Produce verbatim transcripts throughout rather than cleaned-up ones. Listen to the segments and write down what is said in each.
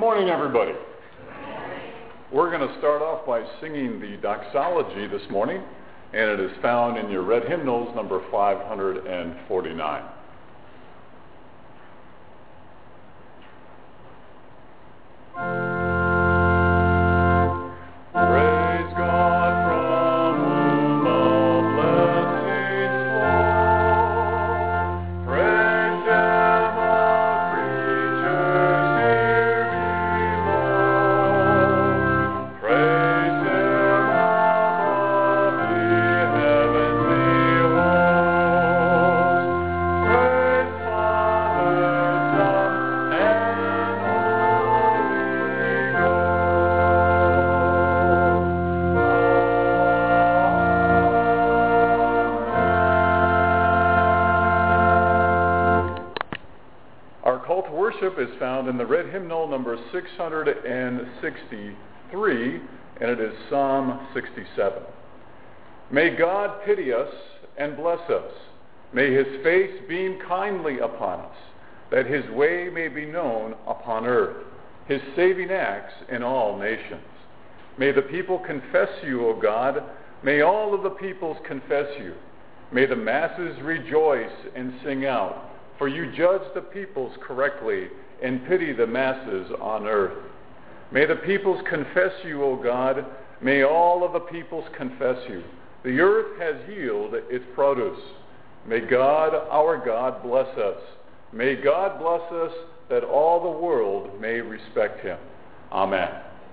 morning, everybody. We're going to start off by singing the doxology this morning, and it is found in your red hymnals, number five hundred forty-nine. Is found in the red hymnal number six hundred sixty-three, and it is Psalm sixty-seven. May God pity us and bless us. May his face beam kindly upon us, that his way may be known upon earth, his saving acts in all nations. May the people confess you, O God. May all of the peoples confess you. May the masses rejoice and sing out, for you judge the peoples correctly and pity the masses on earth. May the peoples confess you, O God. May all of the peoples confess you. The earth has yielded its produce. May God, our God, bless us. May God bless us, that all the world may respect him. Amen.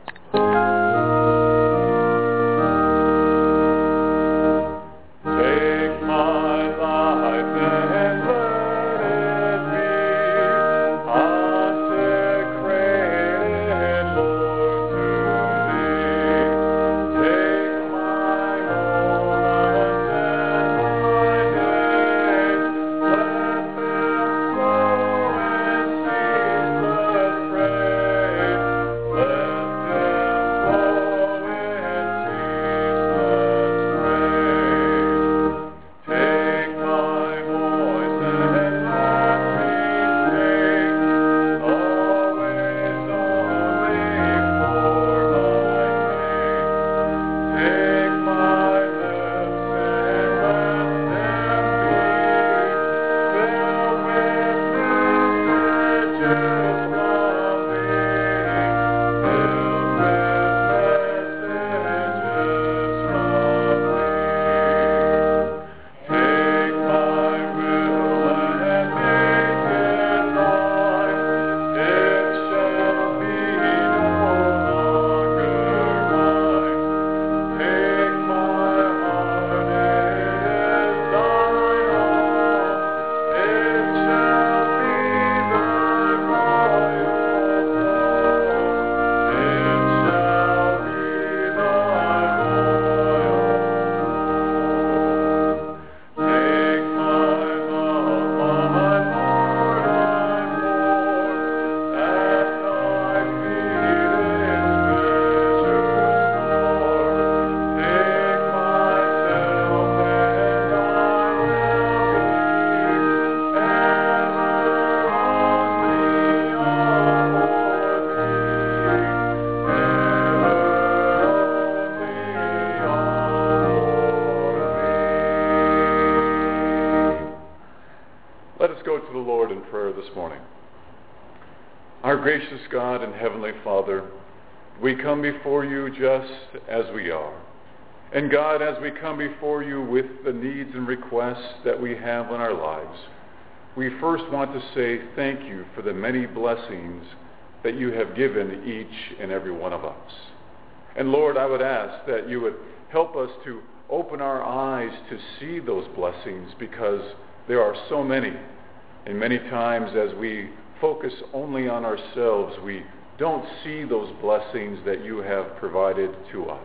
Gracious God and Heavenly Father, we come before you just as we are. And God, as we come before you with the needs and requests that we have in our lives, we first want to say thank you for the many blessings that you have given each and every one of us. And Lord, I would ask that you would help us to open our eyes to see those blessings, because there are so many. And many times as we focus only on ourselves, we don't see those blessings that you have provided to us.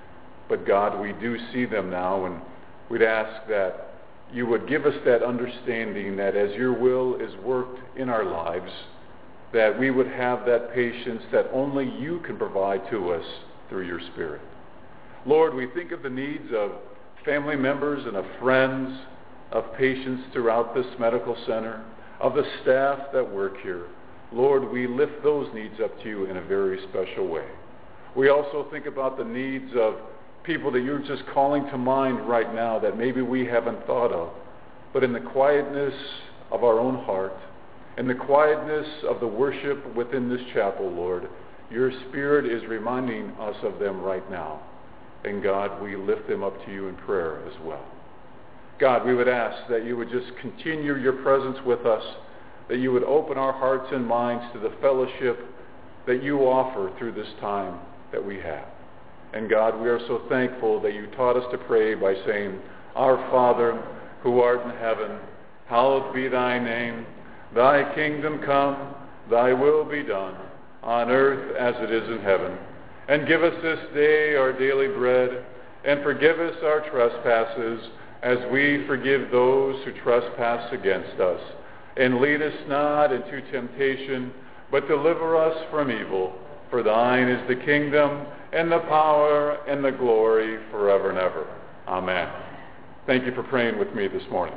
But God, we do see them now, and we'd ask that you would give us that understanding that as your will is worked in our lives, that we would have that patience that only you can provide to us through your Spirit. Lord, we think of the needs of family members and of friends, of patients throughout this medical center, of the staff that work here, Lord, we lift those needs up to you in a very special way. We also think about the needs of people that you're just calling to mind right now that maybe we haven't thought of. But in the quietness of our own heart, in the quietness of the worship within this chapel, Lord, your Spirit is reminding us of them right now. And God, we lift them up to you in prayer as well. God, we would ask that you would just continue your presence with us, that you would open our hearts and minds to the fellowship that you offer through this time that we have. And God, we are so thankful that you taught us to pray by saying, Our Father, who art in heaven, hallowed be thy name. Thy kingdom come, thy will be done, on earth as it is in heaven. And give us this day our daily bread, and forgive us our trespasses, as we forgive those who trespass against us. And lead us not into temptation, but deliver us from evil. For thine is the kingdom, and the power, and the glory, forever and ever. Amen. Thank you for praying with me this morning.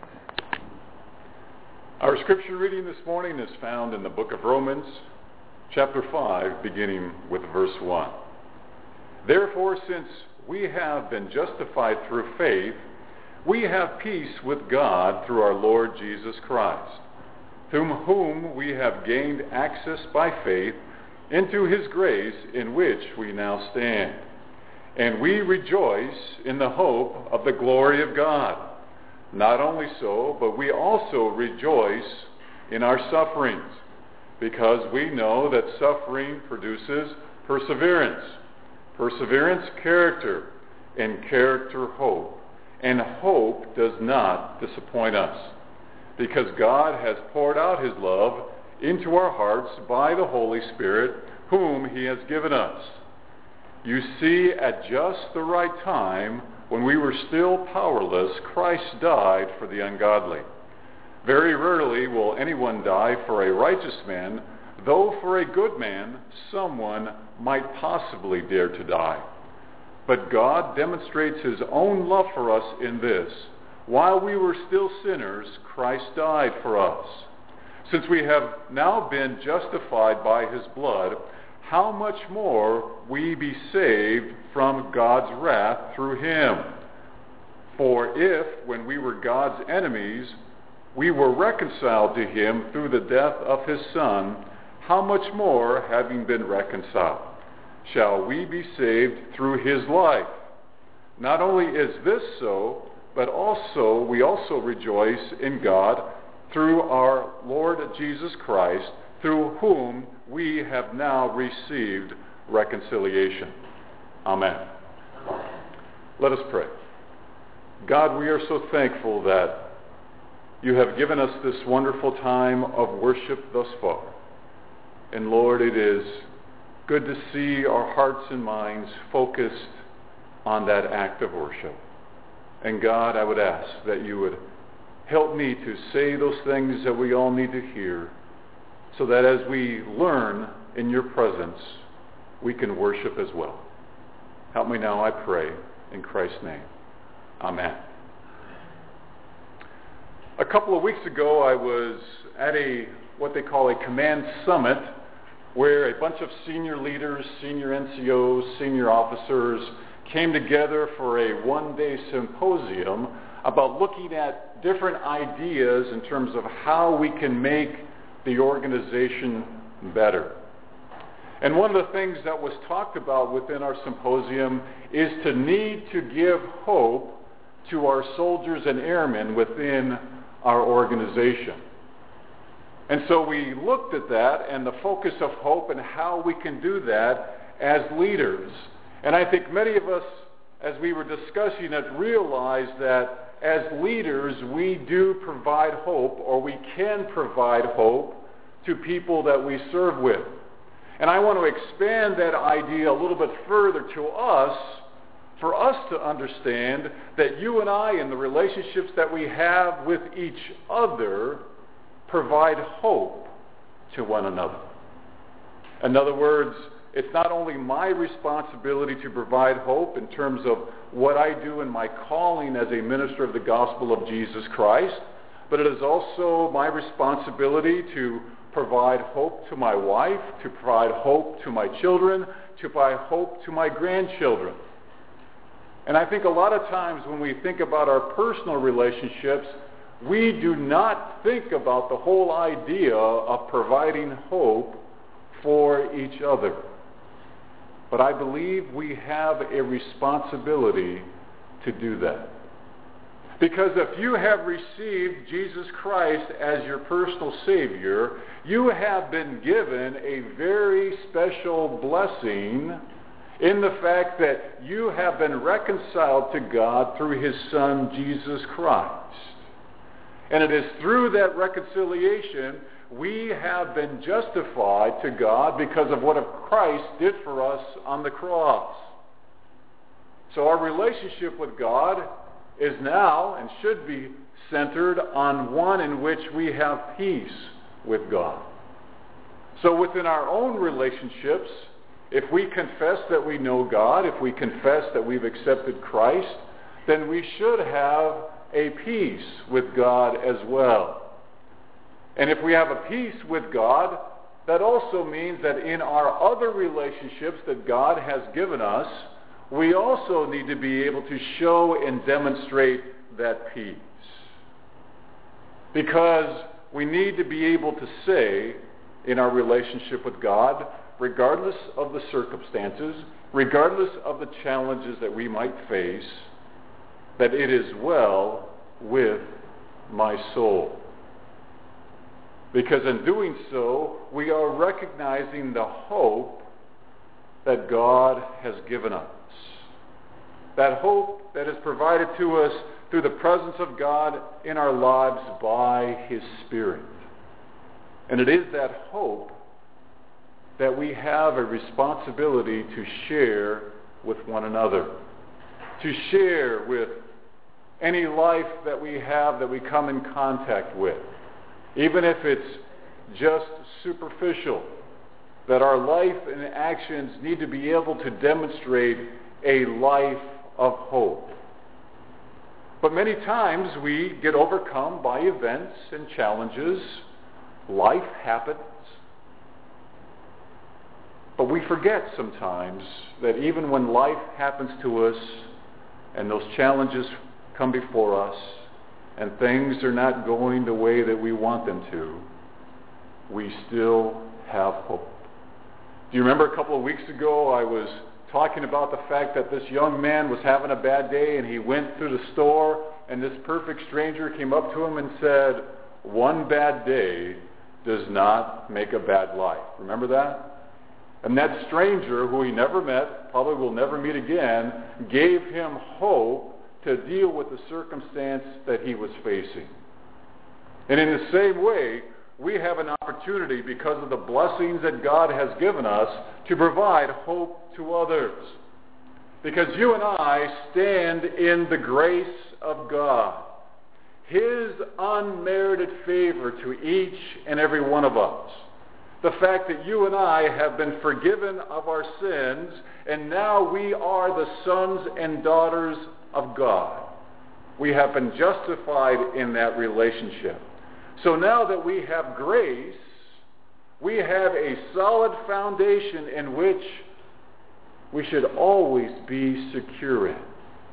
Our scripture reading this morning is found in the book of Romans, chapter five, beginning with verse one. Therefore, since we have been justified through faith, we have peace with God through our Lord Jesus Christ, through whom we have gained access by faith into his grace in which we now stand. And we rejoice in the hope of the glory of God. Not only so, but we also rejoice in our sufferings, because we know that suffering produces perseverance. Perseverance, character, and character, hope. And hope does not disappoint us, because God has poured out his love into our hearts by the Holy Spirit, whom he has given us. You see, at just the right time, when we were still powerless, Christ died for the ungodly. Very rarely will anyone die for a righteous man, though for a good man someone might possibly dare to die. But God demonstrates his own love for us in this: while we were still sinners, Christ died for us. Since we have now been justified by his blood, how much more we be saved from God's wrath through him? For if, when we were God's enemies, we were reconciled to him through the death of his Son, how much more, having been reconciled, shall we be saved through his life? Not only is this so, but also we also rejoice in God through our Lord Jesus Christ, through whom we have now received reconciliation. Amen. Let us pray. God, we are so thankful that you have given us this wonderful time of worship thus far. And Lord, it is good to see our hearts and minds focused on that act of worship. And God, I would ask that you would help me to say those things that we all need to hear, so that as we learn in your presence, we can worship as well. Help me now, I pray, in Christ's name. Amen. A couple of weeks ago, I was at a what they call a command summit, where a bunch of senior leaders, senior N C Os, senior officers came together for a one-day symposium about looking at different ideas in terms of how we can make the organization better. And one of the things that was talked about within our symposium is to need to give hope to our soldiers and airmen within our organization. And so we looked at that and the focus of hope and how we can do that as leaders. And I think many of us, as we were discussing it, realized that as leaders we do provide hope, or we can provide hope to people that we serve with. And I want to expand that idea a little bit further to us, for us to understand that you and I, in the relationships that we have with each other, provide hope to one another. In other words, it's not only my responsibility to provide hope in terms of what I do in my calling as a minister of the gospel of Jesus Christ, but it is also my responsibility to provide hope to my wife, to provide hope to my children, to provide hope to my grandchildren. And I think a lot of times when we think about our personal relationships, we do not think about the whole idea of providing hope for each other. But I believe we have a responsibility to do that. Because if you have received Jesus Christ as your personal Savior, you have been given a very special blessing in the fact that you have been reconciled to God through his Son, Jesus Christ. And it is through that reconciliation we have been justified to God because of what Christ did for us on the cross. So our relationship with God is now and should be centered on one in which we have peace with God. So within our own relationships, if we confess that we know God, if we confess that we've accepted Christ, then we should have a peace with God as well. And if we have a peace with God, that also means that in our other relationships that God has given us, we also need to be able to show and demonstrate that peace. Because we need to be able to say in our relationship with God, regardless of the circumstances, regardless of the challenges that we might face, that it is well with my soul. Because in doing so, we are recognizing the hope that God has given us. That hope that is provided to us through the presence of God in our lives by His Spirit. And it is that hope that we have a responsibility to share with one another. To share with any life that we have that we come in contact with. Even if it's just superficial, that our life and actions need to be able to demonstrate a life of hope. But many times we get overcome by events and challenges. Life happens. But we forget sometimes that even when life happens to us and those challenges come before us and things are not going the way that we want them to, we still have hope. Do you remember a couple of weeks ago I was talking about the fact that this young man was having a bad day and he went through the store and this perfect stranger came up to him and said, "One bad day does not make a bad life." Remember that? And that stranger, who he never met, probably will never meet again, gave him hope to deal with the circumstance that he was facing. And in the same way, we have an opportunity, because of the blessings that God has given us, to provide hope to others. Because you and I stand in the grace of God, His unmerited favor to each and every one of us. The fact that you and I have been forgiven of our sins, and now we are the sons and daughters of God. We have been justified in that relationship. So now that we have grace, we have a solid foundation in which we should always be secure in.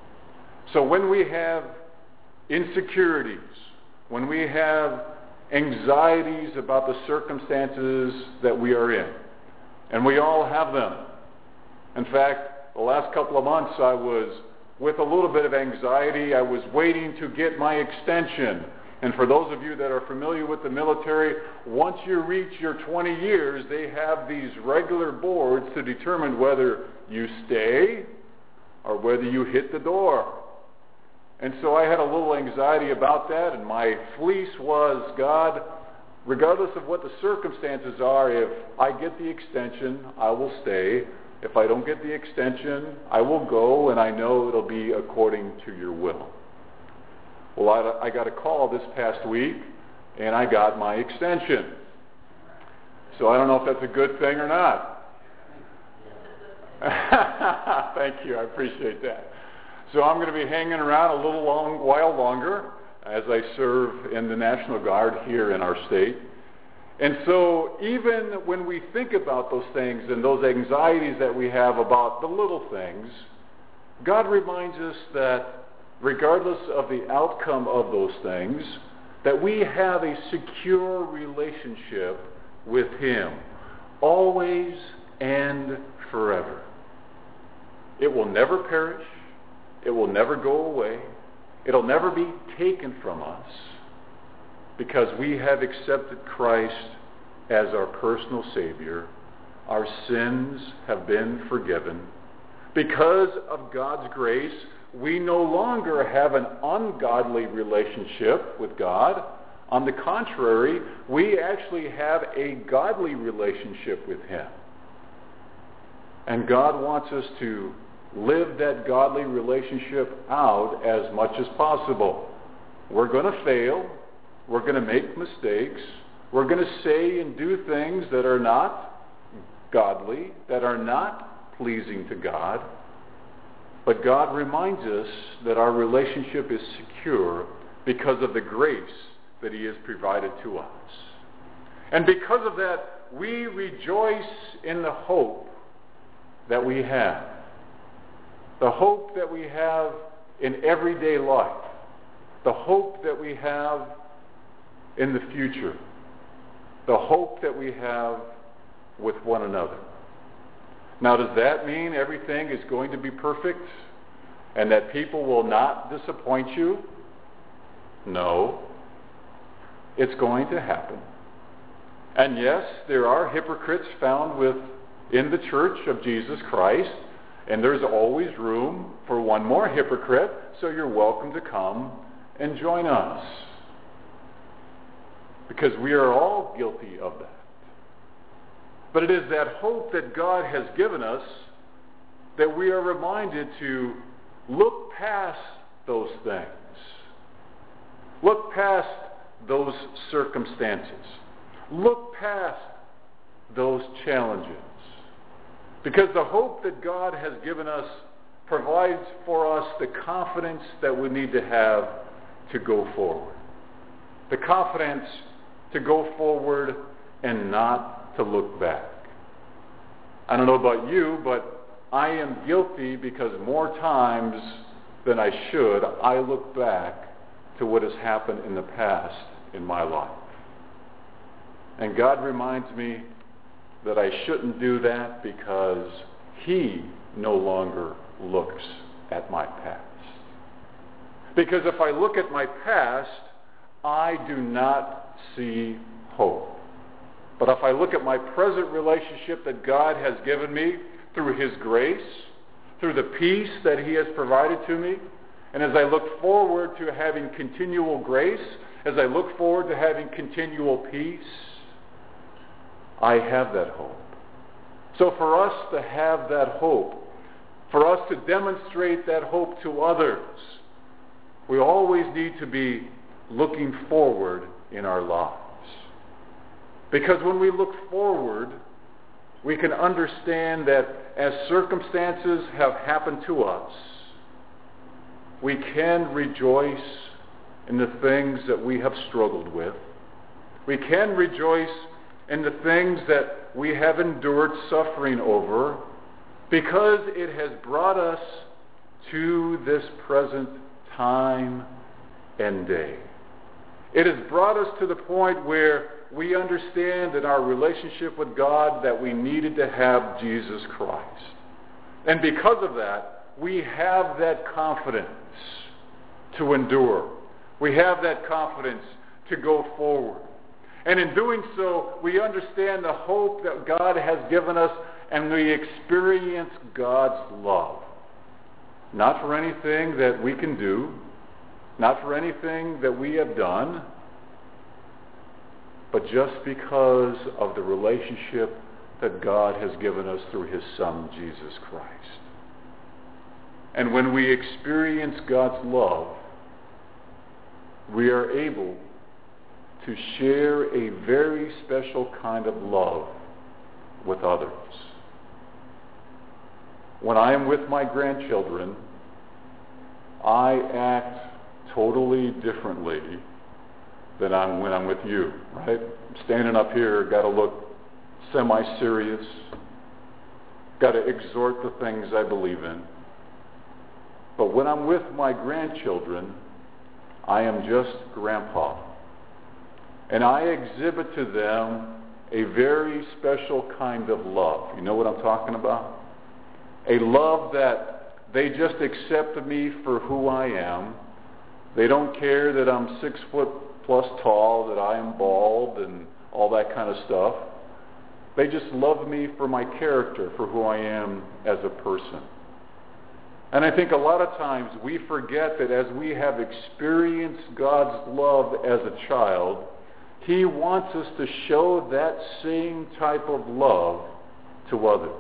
So when we have insecurities, when we have anxieties about the circumstances that we are in, and we all have them. In fact, the last couple of months I was with a little bit of anxiety. I was waiting to get my extension. And for those of you that are familiar with the military, once you reach your twenty years, they have these regular boards to determine whether you stay or whether you hit the door. And so I had a little anxiety about that, and my fleece was, God, regardless of what the circumstances are, if I get the extension, I will stay. If I don't get the extension, I will go, and I know it'll be according to your will. Well, I, I got a call this past week, and I got my extension. So I don't know if that's a good thing or not. Thank you. I appreciate that. So I'm going to be hanging around a little long while longer as I serve in the National Guard here in our state. And so even when we think about those things and those anxieties that we have about the little things, God reminds us that regardless of the outcome of those things, that we have a secure relationship with Him, always and forever. It will never perish. It will never go away. It'll never be taken from us, because we have accepted Christ as our personal Savior. Our sins have been forgiven. Because of God's grace, we no longer have an ungodly relationship with God. On the contrary, we actually have a godly relationship with Him. And God wants us to live that godly relationship out as much as possible. We're going to fail. We're going to make mistakes. We're going to say and do things that are not godly, that are not pleasing to God. But God reminds us that our relationship is secure because of the grace that He has provided to us. And because of that, we rejoice in the hope that we have. The hope that we have in everyday life. The hope that we have in the future. The hope that we have with one another. Now, does that mean everything is going to be perfect and that people will not disappoint you? No. It's going to happen. And yes, there are hypocrites found within the church of Jesus Christ, and there's always room for one more hypocrite, so you're welcome to come and join us. Because we are all guilty of that. But it is that hope that God has given us that we are reminded to look past those things. Look past those circumstances. Look past those challenges. Because the hope that God has given us provides for us the confidence that we need to have to go forward. The confidence to go forward and not to look back. I don't know about you, but I am guilty because more times than I should, I look back to what has happened in the past in my life. And God reminds me that I shouldn't do that because He no longer looks at my past. Because if I look at my past, I do not see hope. But if I look at my present relationship that God has given me through His grace, through the peace that He has provided to me, and as I look forward to having continual grace, as I look forward to having continual peace, I have that hope. So for us to have that hope, for us to demonstrate that hope to others, we always need to be looking forward in our lives. Because when we look forward, we can understand that as circumstances have happened to us, we can rejoice in the things that we have struggled with. We can rejoice in the things that we have endured suffering over, because it has brought us to this present time and day. It has brought us to the point where we understand in our relationship with God that we needed to have Jesus Christ. And because of that, we have that confidence to endure. We have that confidence to go forward. And in doing so, we understand the hope that God has given us, and we experience God's love. Not for anything that we can do, not for anything that we have done, but just because of the relationship that God has given us through His Son, Jesus Christ. And when we experience God's love, we are able to share a very special kind of love with others. When I am with my grandchildren, I act totally differently than I'm when I'm with you, right? Standing up here, got to look semi-serious, got to exhort the things I believe in. But when I'm with my grandchildren, I am just grandpa. And I exhibit to them a very special kind of love. You know what I'm talking about? A love that they just accept me for who I am. They don't care that I'm six foot plus tall, that I am bald, and all that kind of stuff. They just love me for my character, for who I am as a person. And I think a lot of times we forget that as we have experienced God's love as a child, He wants us to show that same type of love to others.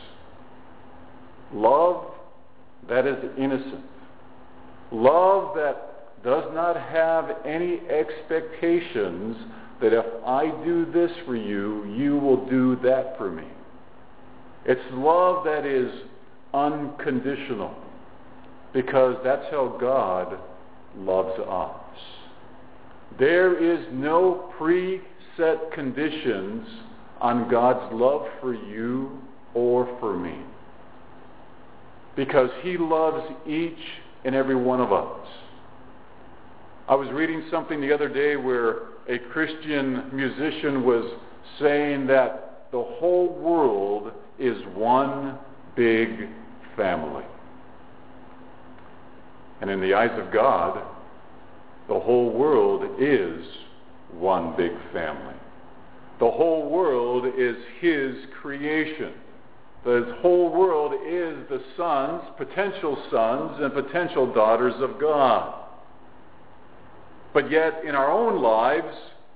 Love that is innocent. Love that does not have any expectations that if I do this for you, you will do that for me. It's love that is unconditional, because that's how God loves us. There is no set conditions on God's love for you or for me. Because he loves each and every one of us. I was reading something the other day where a Christian musician was saying that the whole world is one big family. And in the eyes of God, the whole world is one big family. The whole world is his creation. The whole world is the sons, potential sons, and potential daughters of God. But yet, in our own lives,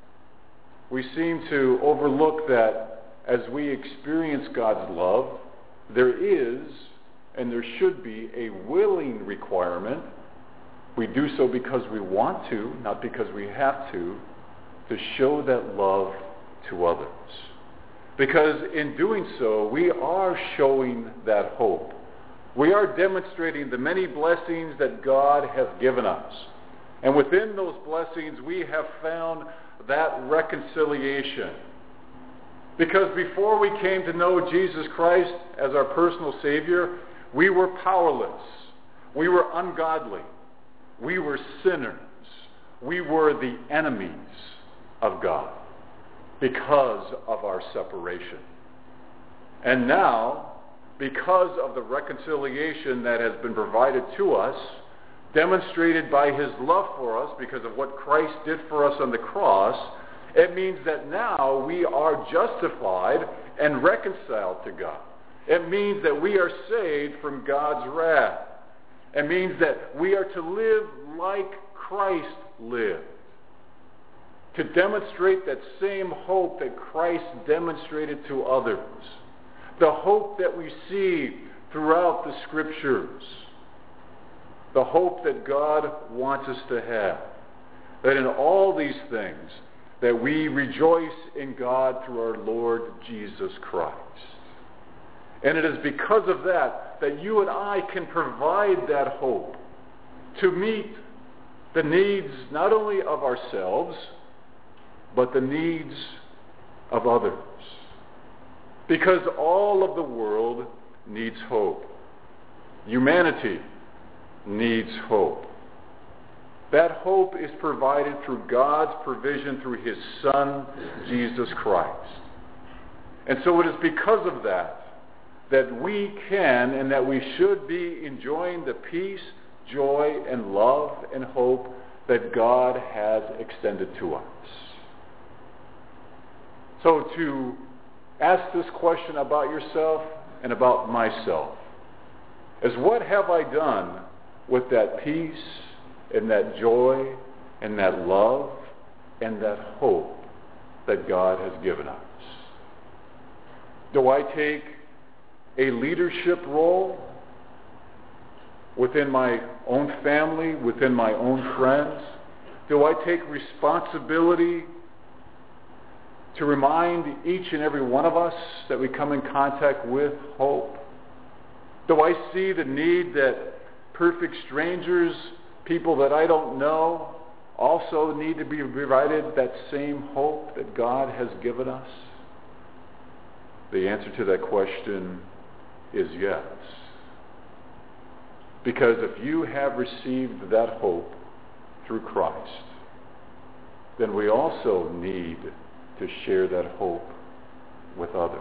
we seem to overlook that as we experience God's love, there is, and there should be, a willing requirement. We do so because we want to, not because we have to, to show that love to others. Because in doing so, we are showing that hope. We are demonstrating the many blessings that God has given us. And within those blessings, we have found that reconciliation. Because before we came to know Jesus Christ as our personal Savior, we were powerless. We were ungodly. We were sinners. We were the enemies of God because of our separation. And now, because of the reconciliation that has been provided to us, demonstrated by his love for us because of what Christ did for us on the cross, it means that now we are justified and reconciled to God. It means that we are saved from God's wrath. It means that we are to live like Christ lived. To demonstrate that same hope that Christ demonstrated to others. The hope that we see throughout the Scriptures. The hope that God wants us to have. That in all these things, that we rejoice in God through our Lord Jesus Christ. And it is because of that that you and I can provide that hope to meet the needs not only of ourselves, but the needs of others. Because all of the world needs hope. Humanity needs hope. That hope is provided through God's provision through his Son, Jesus Christ. And so it is because of that that we can and that we should be enjoying the peace, joy, and love and hope that God has extended to us. So to ask this question about yourself and about myself is, what have I done with that peace and that joy and that love and that hope that God has given us? Do I take a leadership role within my own family, within my own friends? Do I take responsibility to remind each and every one of us that we come in contact with hope? Do I see the need that perfect strangers, people that I don't know, also need to be provided that same hope that God has given us? The answer to that question is yes. Because if you have received that hope through Christ, then we also need to share that hope with others.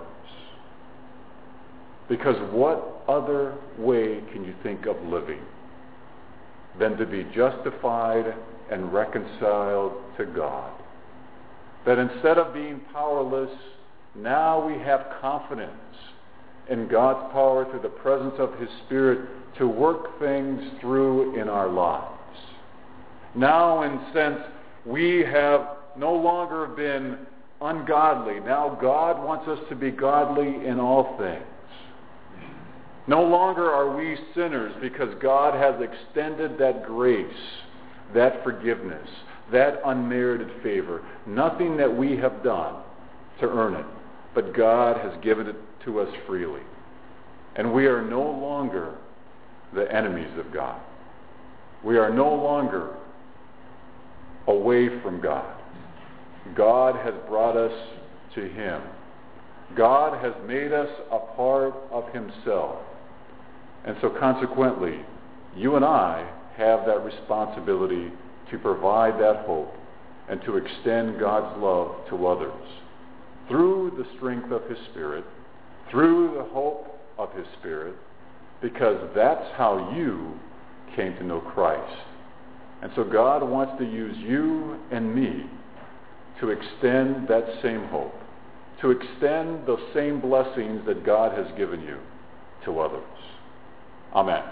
Because what other way can you think of living than to be justified and reconciled to God? That instead of being powerless, now we have confidence in God's power through the presence of his Spirit to work things through in our lives. Now, in a sense, we have no longer been ungodly. Now God wants us to be godly in all things. No longer are we sinners because God has extended that grace, that forgiveness, that unmerited favor. Nothing that we have done to earn it, but God has given it to us freely. And we are no longer the enemies of God. We are no longer away from God. God has brought us to him. God has made us a part of himself. And so consequently, you and I have that responsibility to provide that hope and to extend God's love to others through the strength of his Spirit, through the hope of his Spirit, because that's how you came to know Christ. And so God wants to use you and me to extend that same hope, to extend the same blessings that God has given you to others. Amen.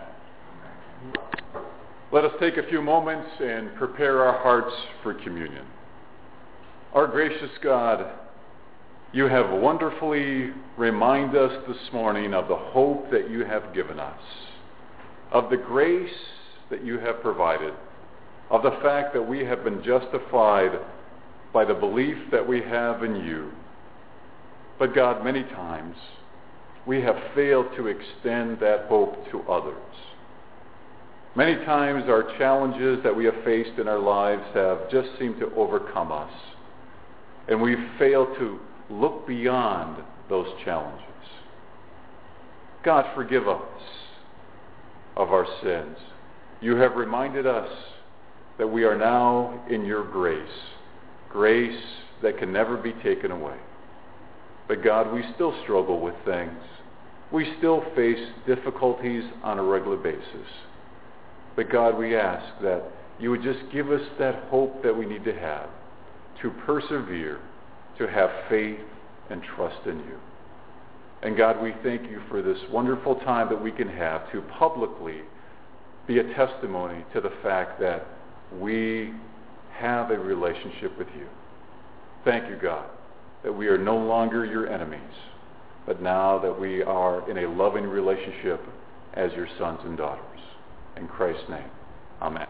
Let us take a few moments and prepare our hearts for communion. Our gracious God, you have wonderfully reminded us this morning of the hope that you have given us, of the grace that you have provided, of the fact that we have been justified by the belief that we have in you. But God, many times we have failed to extend that hope to others. Many times our challenges that we have faced in our lives have just seemed to overcome us, and we've failed to look beyond those challenges. God, forgive us of our sins. You have reminded us that we are now in your grace, grace that can never be taken away. But God, we still struggle with things. We still face difficulties on a regular basis. But God, we ask that you would just give us that hope that we need to have, to persevere, to have faith and trust in you. And God, we thank you for this wonderful time that we can have to publicly be a testimony to the fact that we have a relationship with you. Thank you, God, that we are no longer your enemies, but now that we are in a loving relationship as your sons and daughters. In Christ's name, amen.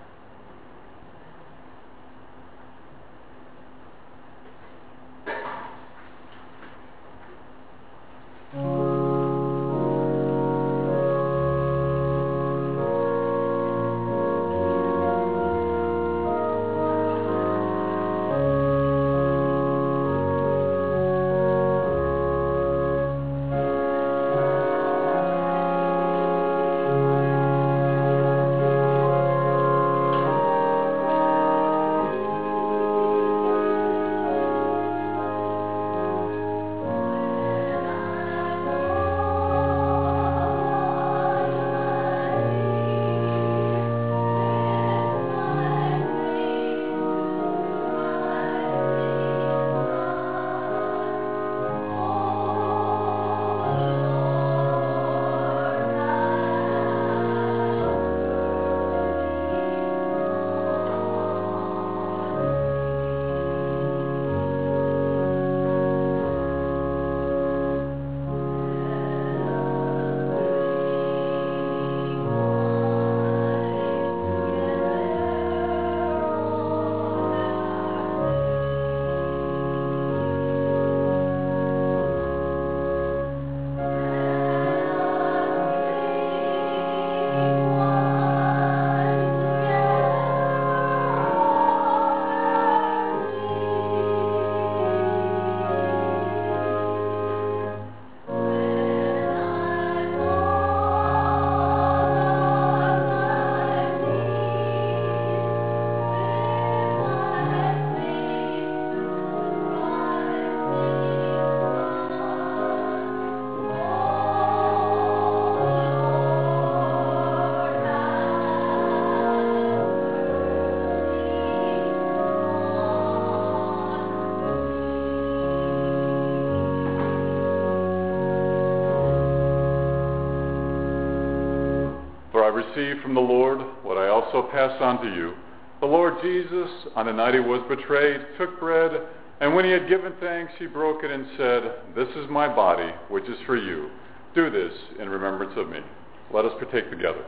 I received from the Lord what I also pass on to you. The Lord Jesus, on the night he was betrayed, took bread, and when he had given thanks, he broke it and said, "This is my body, which is for you. Do this in remembrance of me." Let us partake together.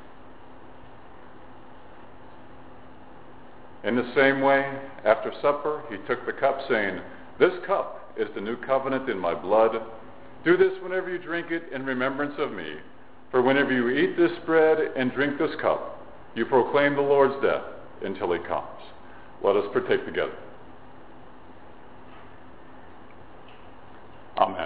In the same way, after supper, he took the cup, saying, "This cup is the new covenant in my blood. Do this whenever you drink it in remembrance of me. For whenever you eat this bread and drink this cup, you proclaim the Lord's death until he comes." Let us partake together. Amen.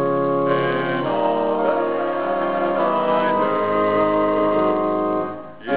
Yeah.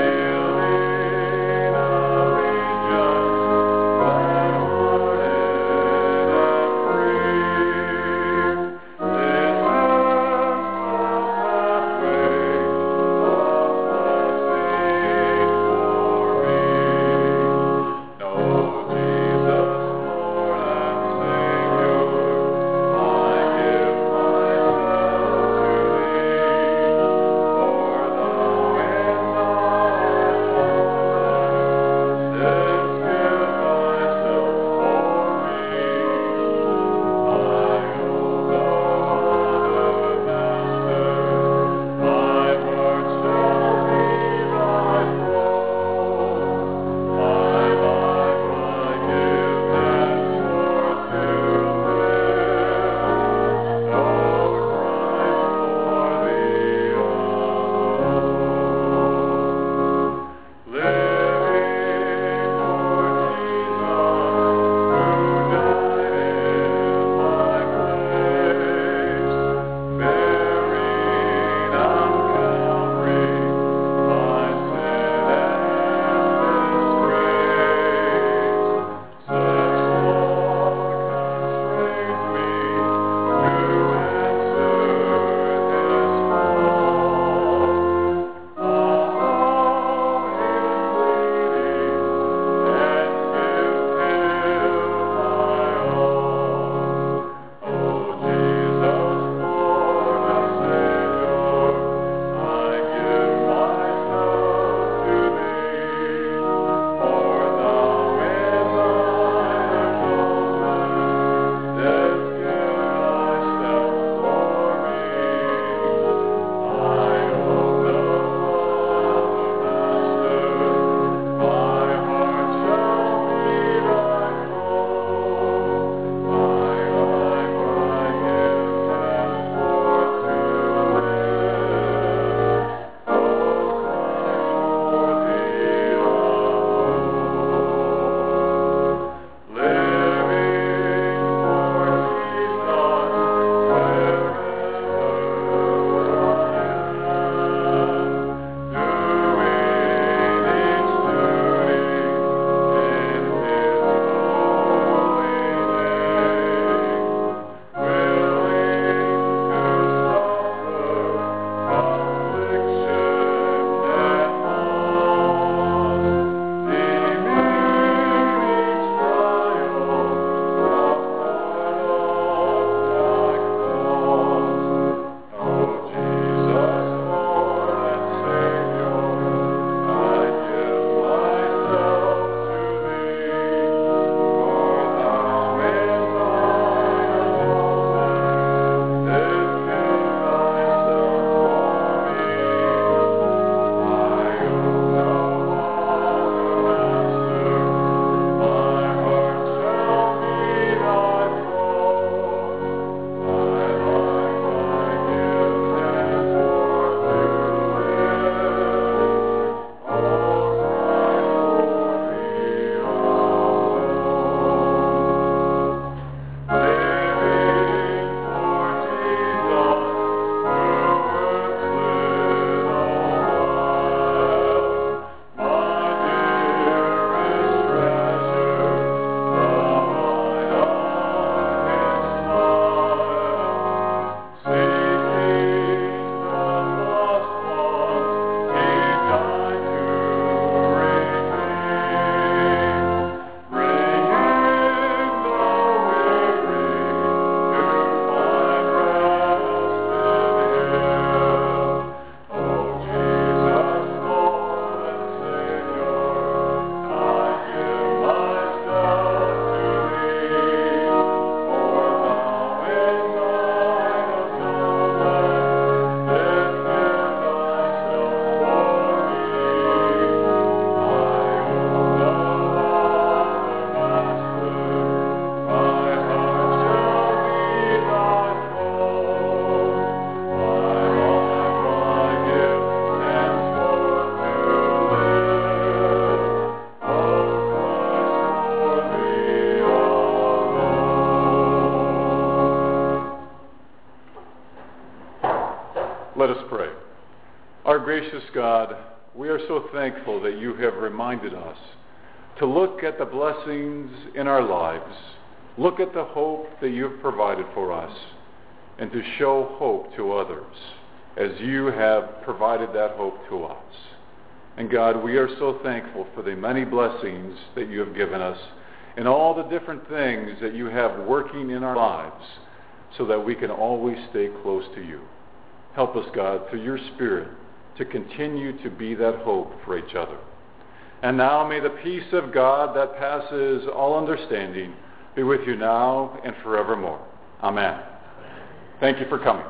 gracious God, we are so thankful that you have reminded us to look at the blessings in our lives, look at the hope that you have provided for us, and to show hope to others as you have provided that hope to us. And God, we are so thankful for the many blessings that you have given us and all the different things that you have working in our lives so that we can always stay close to you. Help us, God, through your Spirit to continue to be that hope for each other. And now may the peace of God that passes all understanding be with you now and forevermore. Amen. Thank you for coming.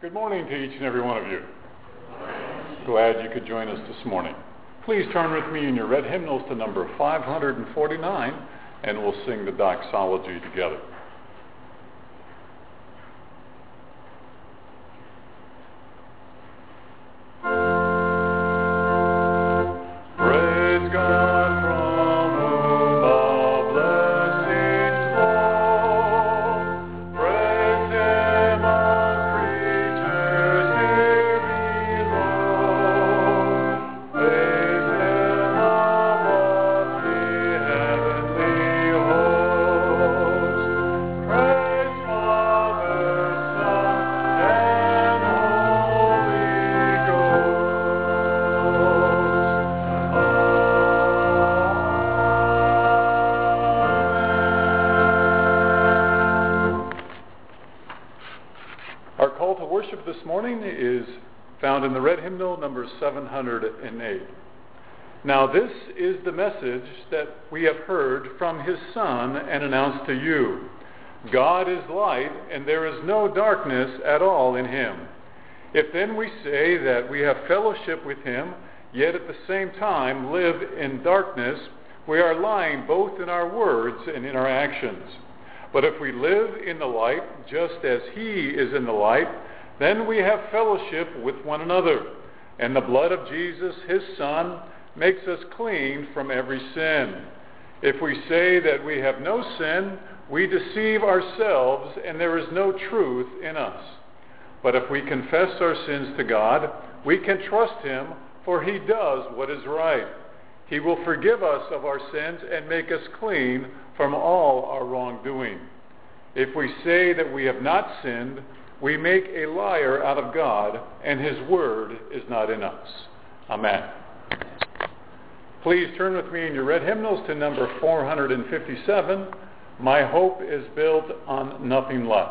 Good morning to each and every one of you. Glad you could join us this morning. Please turn with me in your red hymnals to number five forty-nine, and we'll sing the doxology together. This morning is found in the red hymnal number seven hundred eight. Now this is the message that we have heard from his Son and announced to you. God is light, and there is no darkness at all in him. If then we say that we have fellowship with him, yet at the same time live in darkness, we are lying both in our words and in our actions. But if we live in the light, just as he is in the light, then we have fellowship with one another, and the blood of Jesus, his Son, makes us clean from every sin. If we say that we have no sin, we deceive ourselves, and there is no truth in us. But if we confess our sins to God, we can trust him, for he does what is right. He will forgive us of our sins and make us clean from all our wrongdoing. If we say that we have not sinned, we make a liar out of God, and his word is not in us. Amen. Please turn with me in your red hymnals to number four fifty-seven, My Hope is Built on Nothing Less.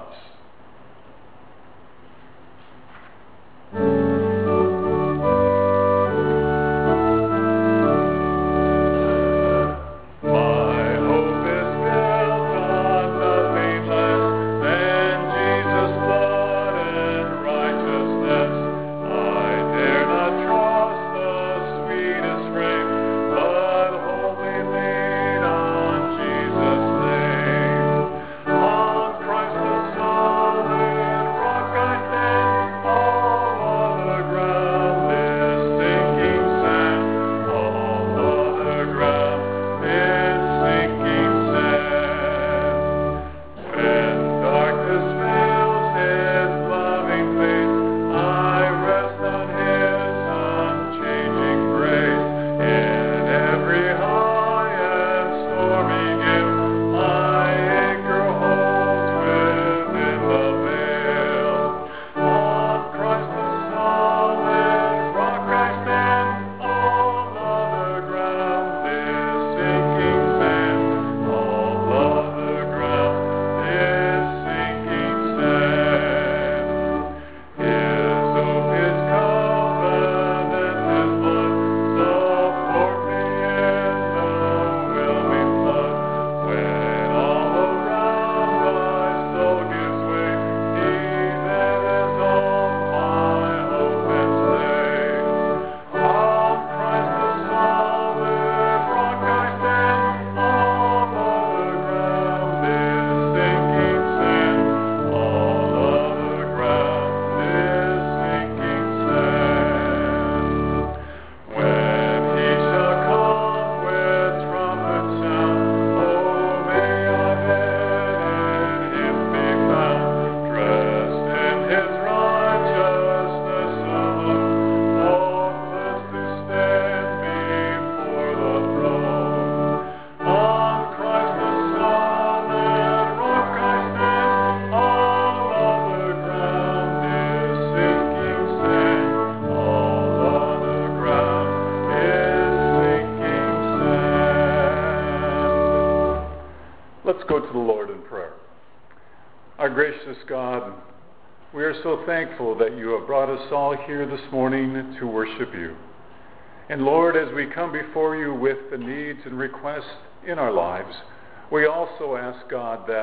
Our gracious God, we are so thankful that you have brought us all here this morning to worship you. And Lord, as we come before you with the needs and requests in our lives, we also ask, God, that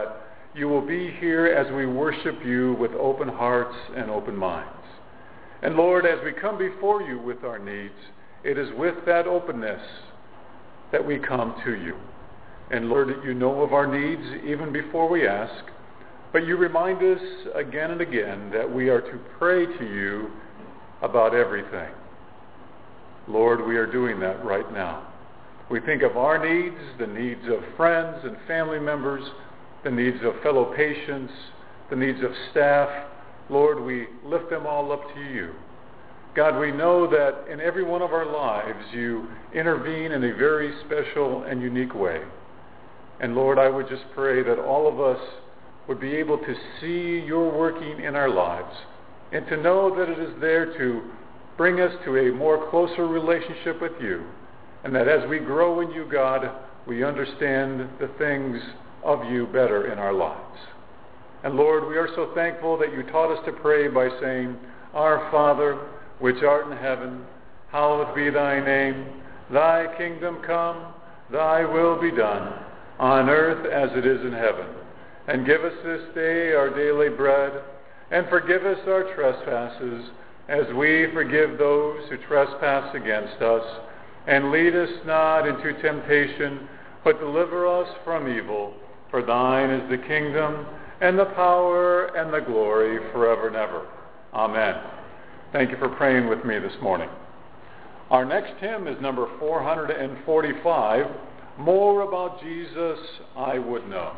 you will be here as we worship you with open hearts and open minds. And Lord, as we come before you with our needs, it is with that openness that we come to you. And Lord, you know of our needs even before we ask, but you remind us again and again that we are to pray to you about everything. Lord, we are doing that right now. We think of our needs, the needs of friends and family members, the needs of fellow patients, the needs of staff. Lord, we lift them all up to you. God, we know that in every one of our lives you intervene in a very special and unique way. And Lord, I would just pray that all of us would be able to see your working in our lives and to know that it is there to bring us to a more closer relationship with you. And that as we grow in you, God, we understand the things of you better in our lives. And Lord, we are so thankful that you taught us to pray by saying, Our Father, which art in heaven, hallowed be thy name. Thy kingdom come, thy will be done, on earth as it is in heaven. And give us this day our daily bread, and forgive us our trespasses, as we forgive those who trespass against us. And lead us not into temptation, but deliver us from evil. For thine is the kingdom, and the power, and the glory forever and ever. Amen. Thank you for praying with me this morning. Our next hymn is number four hundred forty-five, More About Jesus I Would Know.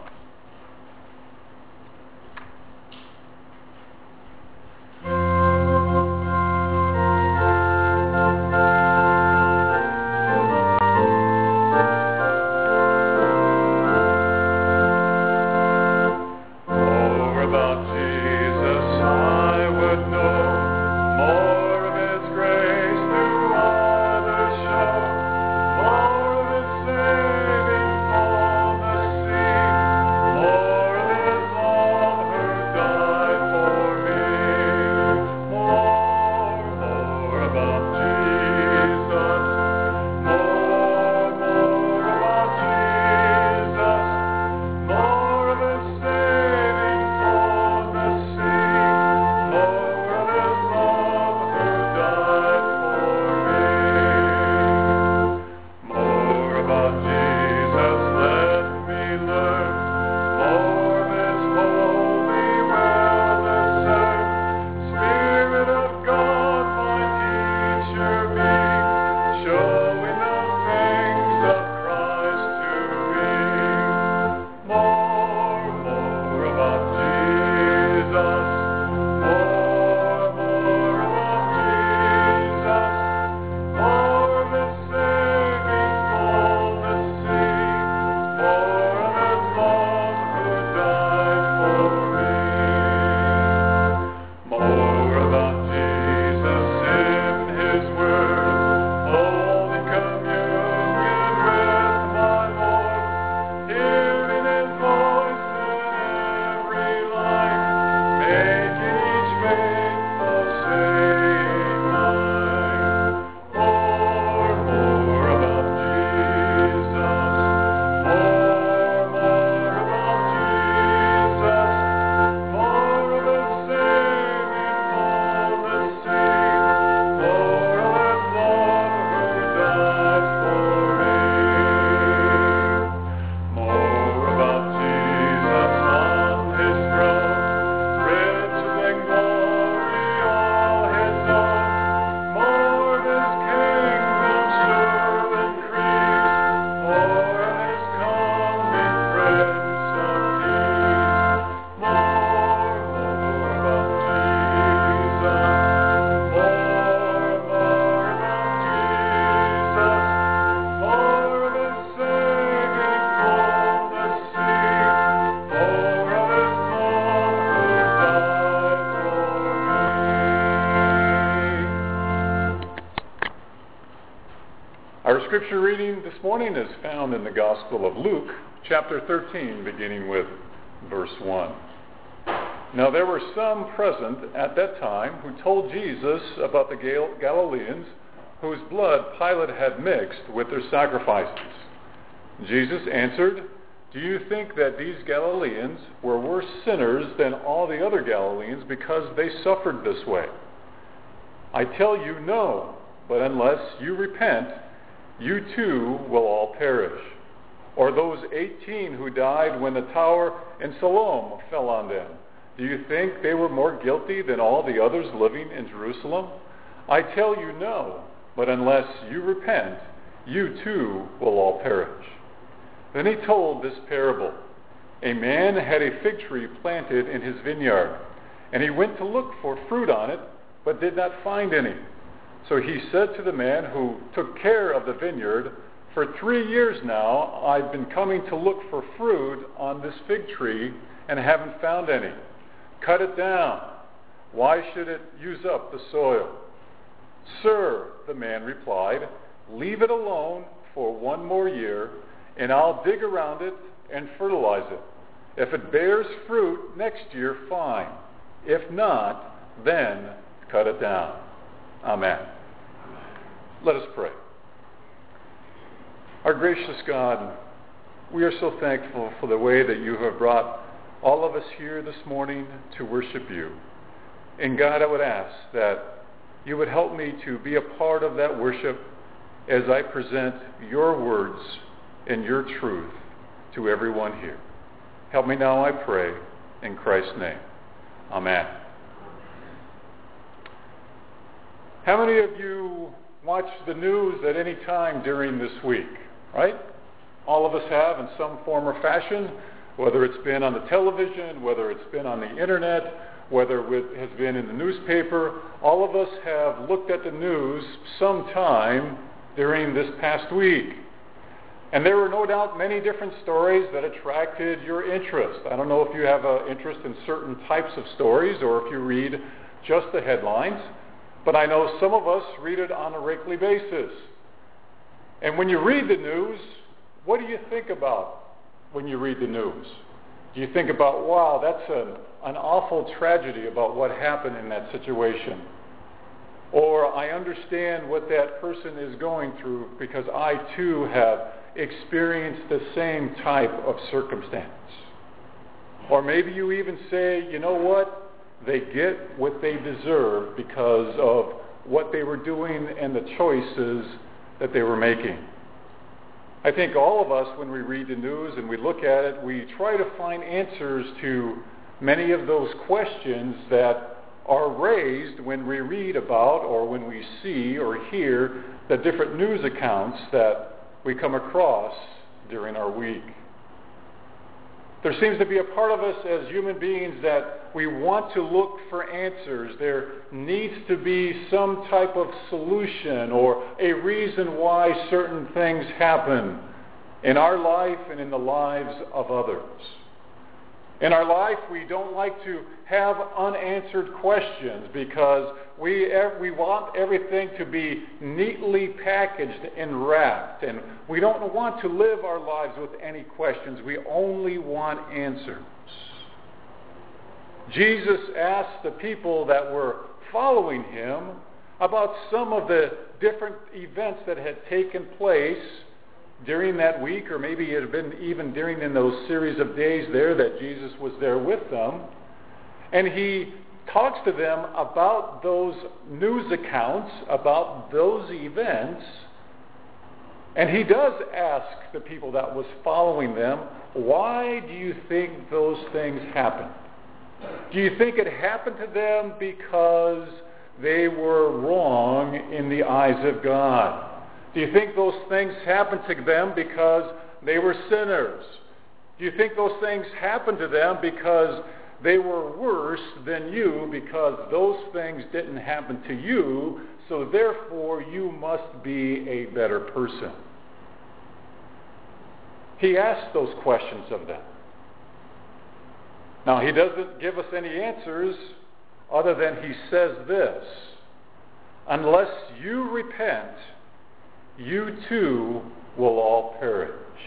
Scripture reading this morning is found in the Gospel of Luke, chapter thirteen, beginning with verse one. Now there were some present at that time who told Jesus about the Gal- Galileans whose blood Pilate had mixed with their sacrifices. Jesus answered, do you think that these Galileans were worse sinners than all the other Galileans because they suffered this way? I tell you, no, but unless you repent, you too will all perish. Or those eighteen who died when the tower in Siloam fell on them, do you think they were more guilty than all the others living in Jerusalem? I tell you, no, but unless you repent, you too will all perish. Then he told this parable. A man had a fig tree planted in his vineyard, and he went to look for fruit on it, but did not find any. So he said to the man who took care of the vineyard, for three years now I've been coming to look for fruit on this fig tree and haven't found any. Cut it down. Why should it use up the soil? Sir, the man replied, leave it alone for one more year, and I'll dig around it and fertilize it. If it bears fruit next year, fine. If not, then cut it down. Amen. Let us pray. Our gracious God, we are so thankful for the way that you have brought all of us here this morning to worship you. And God, I would ask that you would help me to be a part of that worship as I present your words and your truth to everyone here. Help me now, I pray, in Christ's name. Amen. How many of you watch the news at any time during this week, right? All of us have in some form or fashion, whether it's been on the television, whether it's been on the internet, whether it has been in the newspaper. All of us have looked at the news sometime during this past week. And there were no doubt many different stories that attracted your interest. I don't know if you have an interest in certain types of stories or if you read just the headlines, but I know some of us read it on a regular basis. And when you read the news, what do you think about when you read the news? Do you think about, wow, that's an, an awful tragedy about what happened in that situation? Or I understand what that person is going through because I too have experienced the same type of circumstance. Or maybe you even say, you know what? They get what they deserve because of what they were doing and the choices that they were making. I think all of us, when we read the news and we look at it, we try to find answers to many of those questions that are raised when we read about or when we see or hear the different news accounts that we come across during our week. There seems to be a part of us as human beings that we want to look for answers. There needs to be some type of solution or a reason why certain things happen in our life and in the lives of others. In our life, we don't like to have unanswered questions because we we want everything to be neatly packaged and wrapped. And we don't want to live our lives with any questions. We only want answers. Jesus asked the people that were following him about some of the different events that had taken place during that week, or maybe it had been even during in those series of days there that Jesus was there with them. And he talks to them about those news accounts, about those events. And he does ask the people that was following them, why do you think those things happened? Do you think it happened to them because they were wrong in the eyes of God? Do you think those things happened to them because they were sinners? Do you think those things happened to them because they were worse than you because those things didn't happen to you, so therefore you must be a better person? He asked those questions of them. Now, he doesn't give us any answers other than he says this: unless you repent, you too will all perish.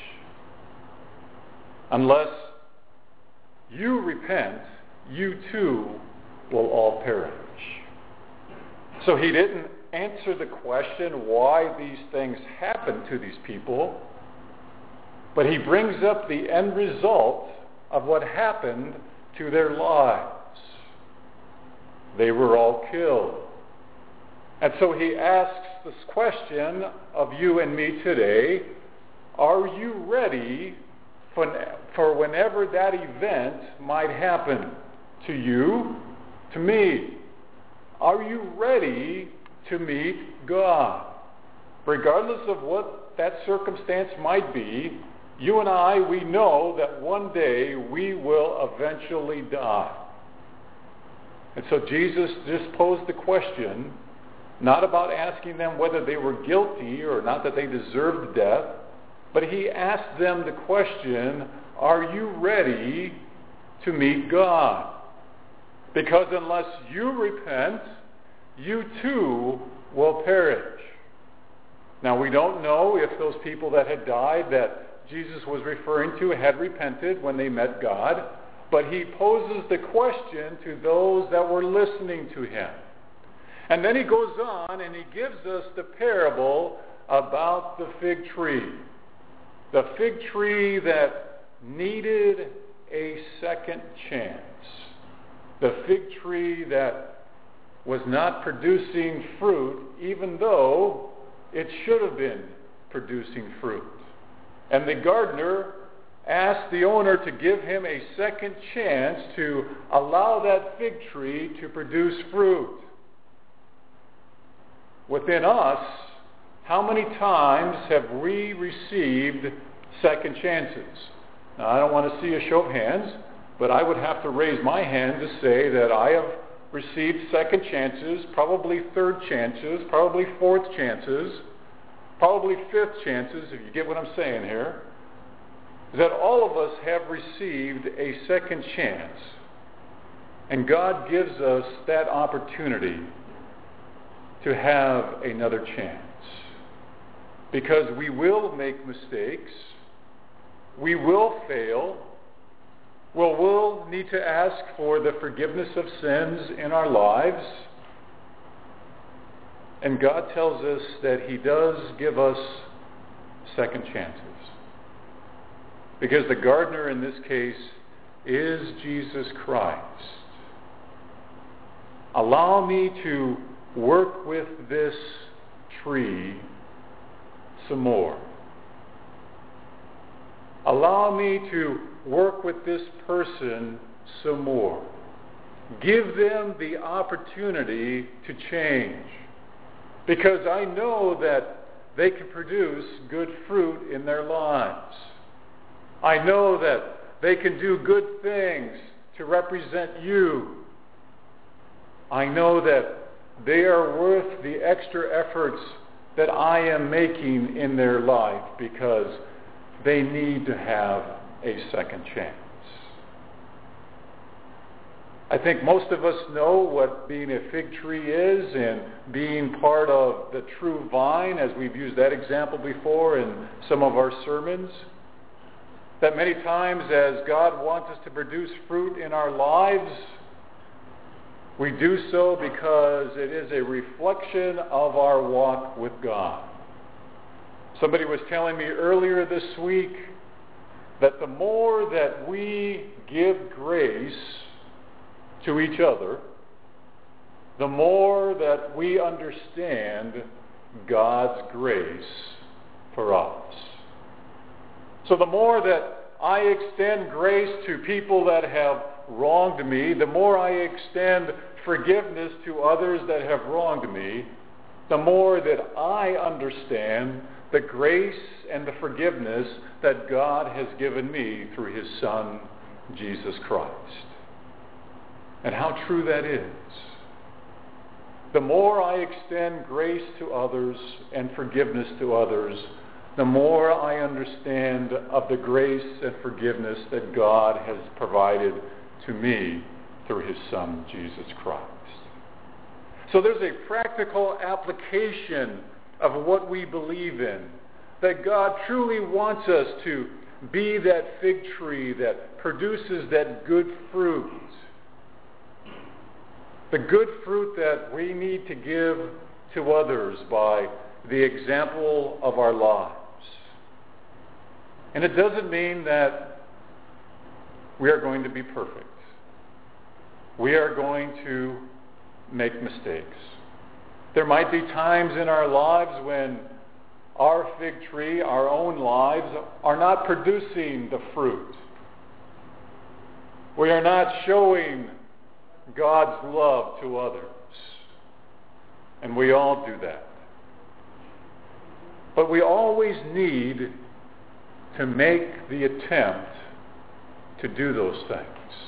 Unless you repent, you too will all perish. So he didn't answer the question why these things happened to these people. But he brings up the end result of what happened to their lives. They were all killed. And so he asks this question of you and me today: are you ready for, for whenever that event might happen to you, to me? Are you ready to meet God? Regardless of what that circumstance might be, you and I, we know that one day we will eventually die. And so Jesus just posed the question, not about asking them whether they were guilty or not that they deserved death, but he asked them the question, are you ready to meet God? Because unless you repent, you too will perish. Now, we don't know if those people that had died that Jesus was referring to had repented when they met God, but he poses the question to those that were listening to him. And then he goes on and he gives us the parable about the fig tree. The fig tree that needed a second chance. The fig tree that was not producing fruit, even though it should have been producing fruit. And the gardener asked the owner to give him a second chance to allow that fig tree to produce fruit. Within us, how many times have we received second chances? Now, I don't want to see a show of hands, but I would have to raise my hand to say that I have received second chances, probably third chances, probably fourth chances, probably fifth chances, if you get what I'm saying here, that all of us have received a second chance. And God gives us that opportunity to have another chance. Because we will make mistakes, we will fail, well, we'll need to ask for the forgiveness of sins in our lives. And God tells us that he does give us second chances. Because the gardener in this case is Jesus Christ. Allow me to work with this tree some more. Allow me to work with this person some more. Give them the opportunity to change. Because I know that they can produce good fruit in their lives. I know that they can do good things to represent you. I know that they are worth the extra efforts that I am making in their life because they need to have a second chance. I think most of us know what being a fig tree is and being part of the true vine, as we've used that example before in some of our sermons. That many times as God wants us to produce fruit in our lives, we do so because it is a reflection of our walk with God. Somebody was telling me earlier this week that the more that we give grace to each other, the more that we understand God's grace for us. So the more that I extend grace to people that have wronged me, the more I extend forgiveness to others that have wronged me, the more that I understand the grace and the forgiveness that God has given me through his Son, Jesus Christ. And how true that is. The more I extend grace to others and forgiveness to others, the more I understand of the grace and forgiveness that God has provided to me through his Son, Jesus Christ. So there's a practical application of what we believe in, that God truly wants us to be that fig tree that produces that good fruit. The good fruit that we need to give to others by the example of our lives. And it doesn't mean that we are going to be perfect. We are going to make mistakes. There might be times in our lives when our fig tree, our own lives, are not producing the fruit. We are not showing God's love to others. And we all do that. But we always need to make the attempt to do those things.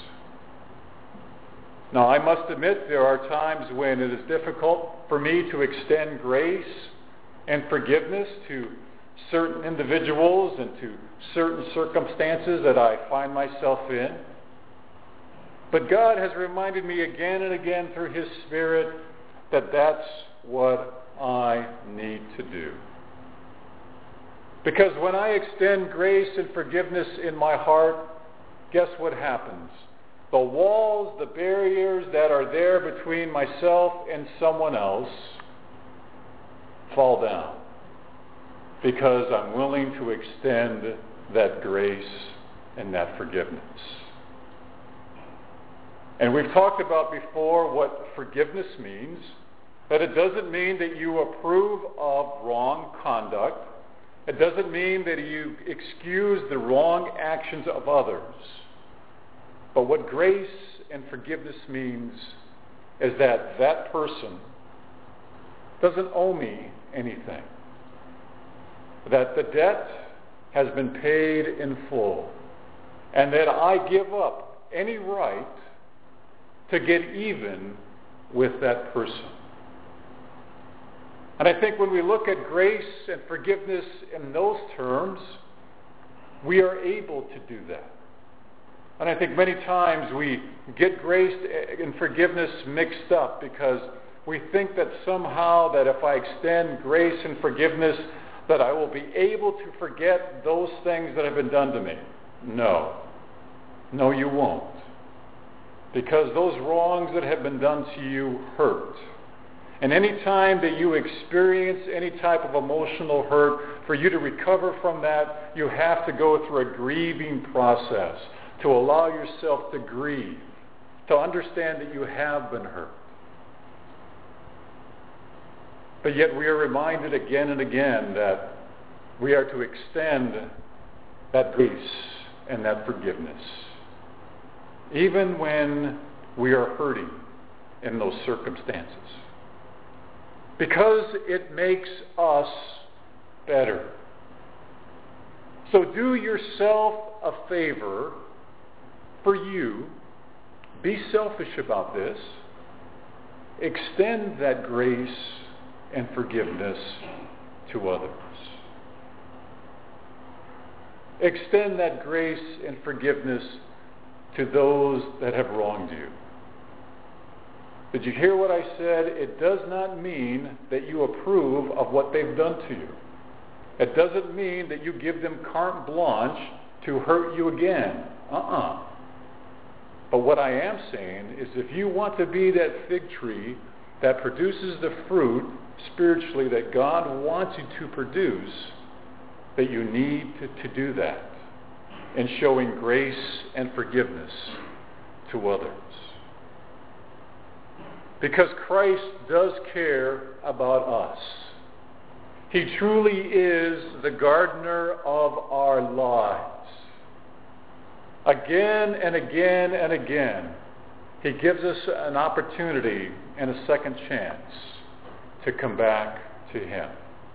Now, I must admit there are times when it is difficult for me to extend grace and forgiveness to certain individuals and to certain circumstances that I find myself in. But God has reminded me again and again through His Spirit that that's what I need to do. Because when I extend grace and forgiveness in my heart, guess what happens? The walls, the barriers that are there between myself and someone else fall down. Because I'm willing to extend that grace and that forgiveness. And we've talked about before what forgiveness means. That it doesn't mean that you approve of wrong conduct. It doesn't mean that you excuse the wrong actions of others. But what grace and forgiveness means is that that person doesn't owe me anything. That the debt has been paid in full. And that I give up any right to get even with that person. And I think when we look at grace and forgiveness in those terms, we are able to do that. And I think many times we get grace and forgiveness mixed up because we think that somehow that if I extend grace and forgiveness, that I will be able to forget those things that have been done to me. No. No, you won't. Because those wrongs that have been done to you hurt. And any time that you experience any type of emotional hurt, for you to recover from that, you have to go through a grieving process to allow yourself to grieve, to understand that you have been hurt. But yet we are reminded again and again that we are to extend that grace and that forgiveness, even when we are hurting in those circumstances. Because it makes us better. So do yourself a favor for you. Be selfish about this. Extend that grace and forgiveness to others. Extend that grace and forgiveness to those that have wronged you. Did you hear what I said? It does not mean that you approve of what they've done to you. It doesn't mean that you give them carte blanche to hurt you again. Uh-uh. But what I am saying is if you want to be that fig tree that produces the fruit spiritually that God wants you to produce, that you need to, to do that in showing grace and forgiveness to others. Because Christ does care about us. He truly is the gardener of our lives. Again and again and again, He gives us an opportunity and a second chance to come back to Him.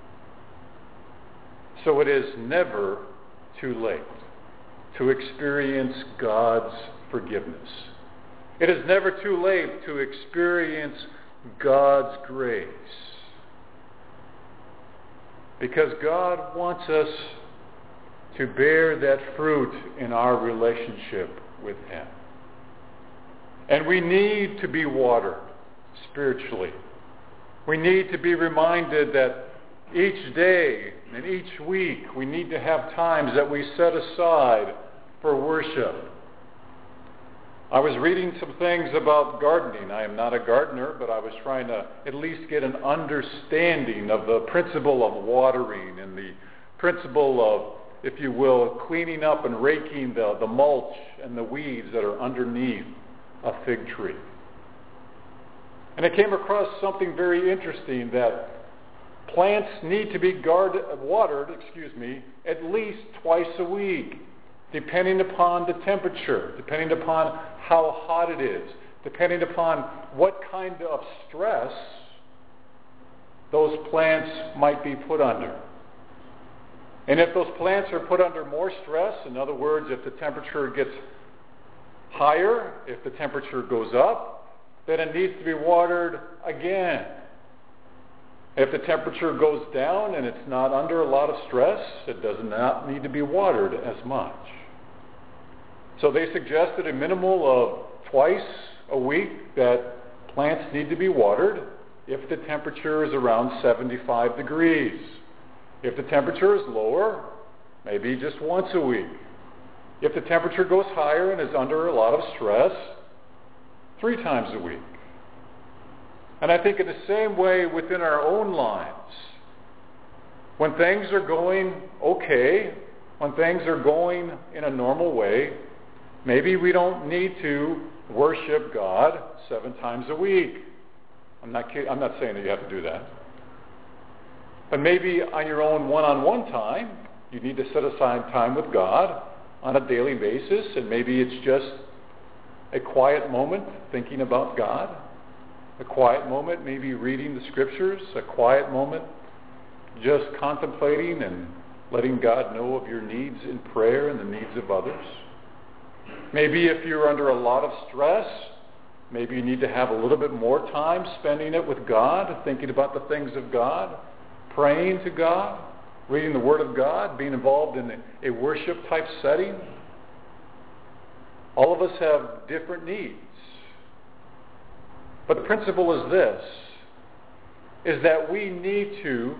So it is never too late to experience God's forgiveness. It is never too late to experience God's grace. Because God wants us to bear that fruit in our relationship with Him. And we need to be watered spiritually. We need to be reminded that each day and each week we need to have times that we set aside for worship. I was reading some things about gardening. I am not a gardener, but I was trying to at least get an understanding of the principle of watering and the principle of if you will, cleaning up and raking the, the mulch and the weeds that are underneath a fig tree. And I came across something very interesting, that plants need to be guarded, watered, excuse me, at least twice a week, depending upon the temperature, depending upon how hot it is, depending upon what kind of stress those plants might be put under. And if those plants are put under more stress, in other words, if the temperature gets higher, if the temperature goes up, then it needs to be watered again. If the temperature goes down and it's not under a lot of stress, it does not need to be watered as much. So they suggested a minimal of twice a week that plants need to be watered if the temperature is around seventy-five degrees. If the temperature is lower, maybe just once a week. If the temperature goes higher and is under a lot of stress, three times a week. And I think in the same way within our own lives, when things are going okay, when things are going in a normal way, maybe we don't need to worship God seven times a week. I'm not kidding, I'm not saying that you have to do that. But maybe on your own one-on-one time, you need to set aside time with God on a daily basis, and maybe it's just a quiet moment thinking about God, a quiet moment maybe reading the scriptures, a quiet moment just contemplating and letting God know of your needs in prayer and the needs of others. Maybe if you're under a lot of stress, maybe you need to have a little bit more time spending it with God, thinking about the things of God, praying to God, reading the Word of God, being involved in a worship type setting. All of us have different needs. But the principle is this, is that we need to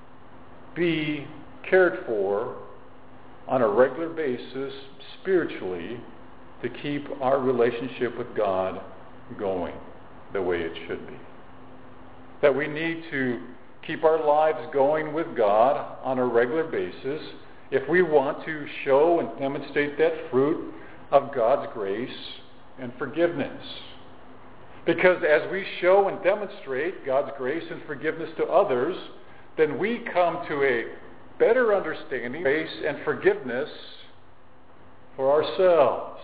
be cared for on a regular basis spiritually to keep our relationship with God going the way it should be. That we need to keep our lives going with God on a regular basis if we want to show and demonstrate that fruit of God's grace and forgiveness. Because as we show and demonstrate God's grace and forgiveness to others, then we come to a better understanding of grace and forgiveness for ourselves.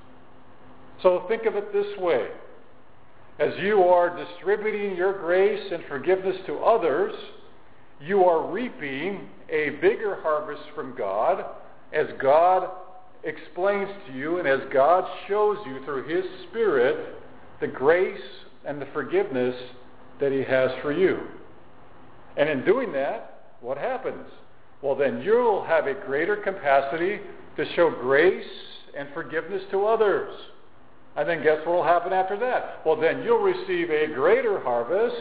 So think of it this way. As you are distributing your grace and forgiveness to others, you are reaping a bigger harvest from God as God explains to you and as God shows you through His Spirit the grace and the forgiveness that He has for you. And in doing that, what happens? Well, then you'll have a greater capacity to show grace and forgiveness to others. And then guess what will happen after that? Well, then you'll receive a greater harvest.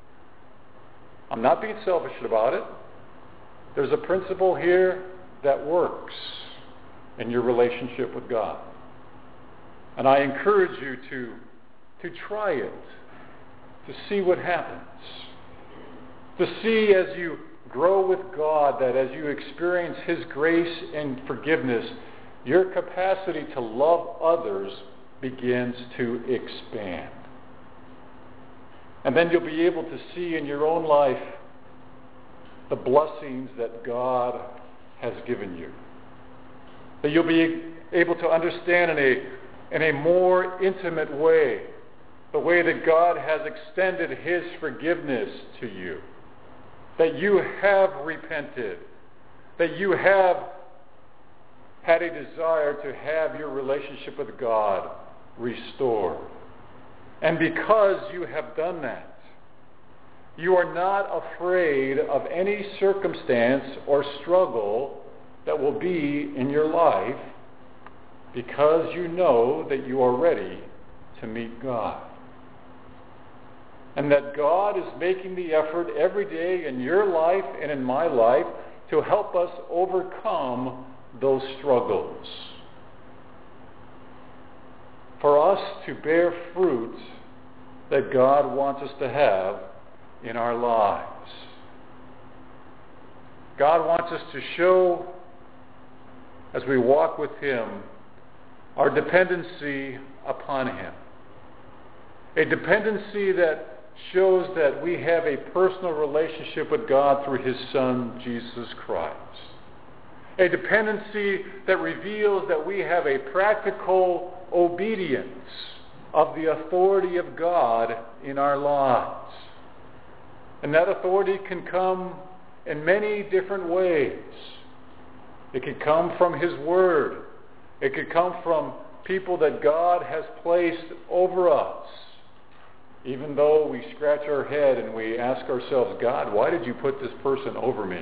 I'm not being selfish about it. There's a principle here that works in your relationship with God. And I encourage you to, to try it, to see what happens. To see as you grow with God, that as you experience His grace and forgiveness, your capacity to love others begins to expand. And then you'll be able to see in your own life the blessings that God has given you. That you'll be able to understand in a, in a more intimate way the way that God has extended His forgiveness to you. That you have repented. That you have had a desire to have your relationship with God restored. And because you have done that, you are not afraid of any circumstance or struggle that will be in your life because you know that you are ready to meet God. And that God is making the effort every day in your life and in my life to help us overcome those struggles. For us to bear fruit that God wants us to have in our lives. God wants us to show as we walk with him, our dependency upon him. A dependency that shows that we have a personal relationship with God through his Son, Jesus Christ. A dependency that reveals that we have a practical obedience of the authority of God in our lives. And that authority can come in many different ways. It could come from his word. It could come from people that God has placed over us. Even though we scratch our head and we ask ourselves, God, why did you put this person over me?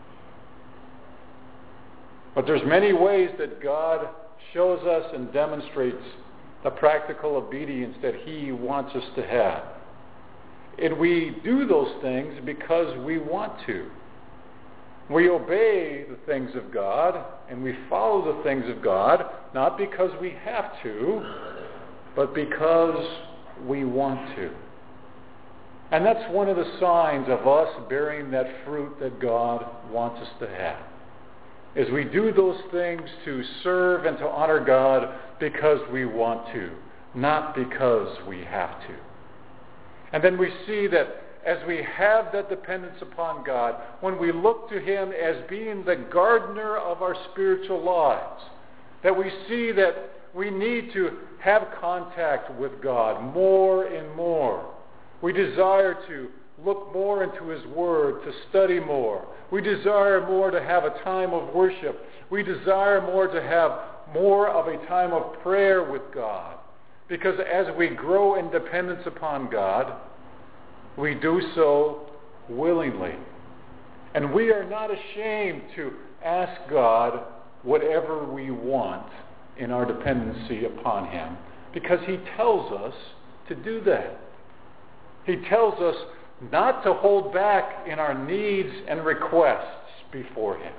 But there's many ways that God shows us and demonstrates the practical obedience that he wants us to have. And we do those things because we want to. We obey the things of God and we follow the things of God, not because we have to, but because we want to. And that's one of the signs of us bearing that fruit that God wants us to have. Is we do those things to serve and to honor God because we want to, not because we have to. And then we see that as we have that dependence upon God, when we look to him as being the gardener of our spiritual lives, that we see that we need to have contact with God more and more. We desire to look more into his word, to study more. We desire more to have a time of worship. We desire more to have more of a time of prayer with God. Because as we grow in dependence upon God, we do so willingly. And we are not ashamed to ask God whatever we want in our dependency upon him, because he tells us to do that. He tells us not to hold back in our needs and requests before him.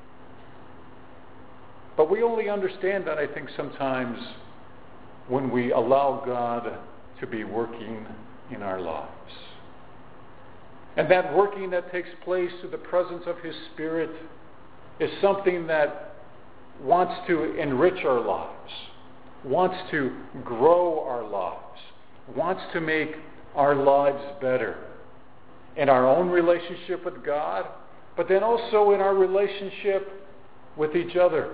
But we only understand that, I think, sometimes when we allow God to be working in our lives. And that working that takes place through the presence of his Spirit is something that wants to enrich our lives, wants to grow our lives, wants to make our lives better in our own relationship with God, but then also in our relationship with each other.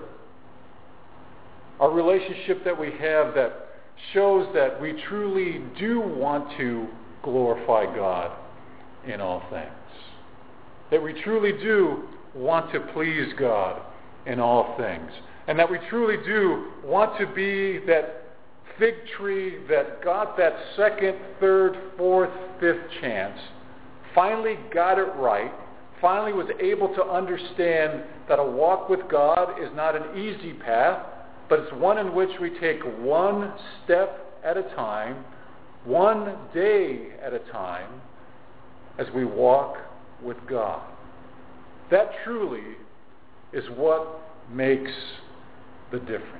Our relationship that we have that shows that we truly do want to glorify God in all things. That we truly do want to please God in all things. And that we truly do want to be that fig tree that got that second, third, fourth, fifth chance, finally got it right, finally was able to understand that a walk with God is not an easy path, but it's one in which we take one step at a time, one day at a time, as we walk with God. That truly is what makes the difference.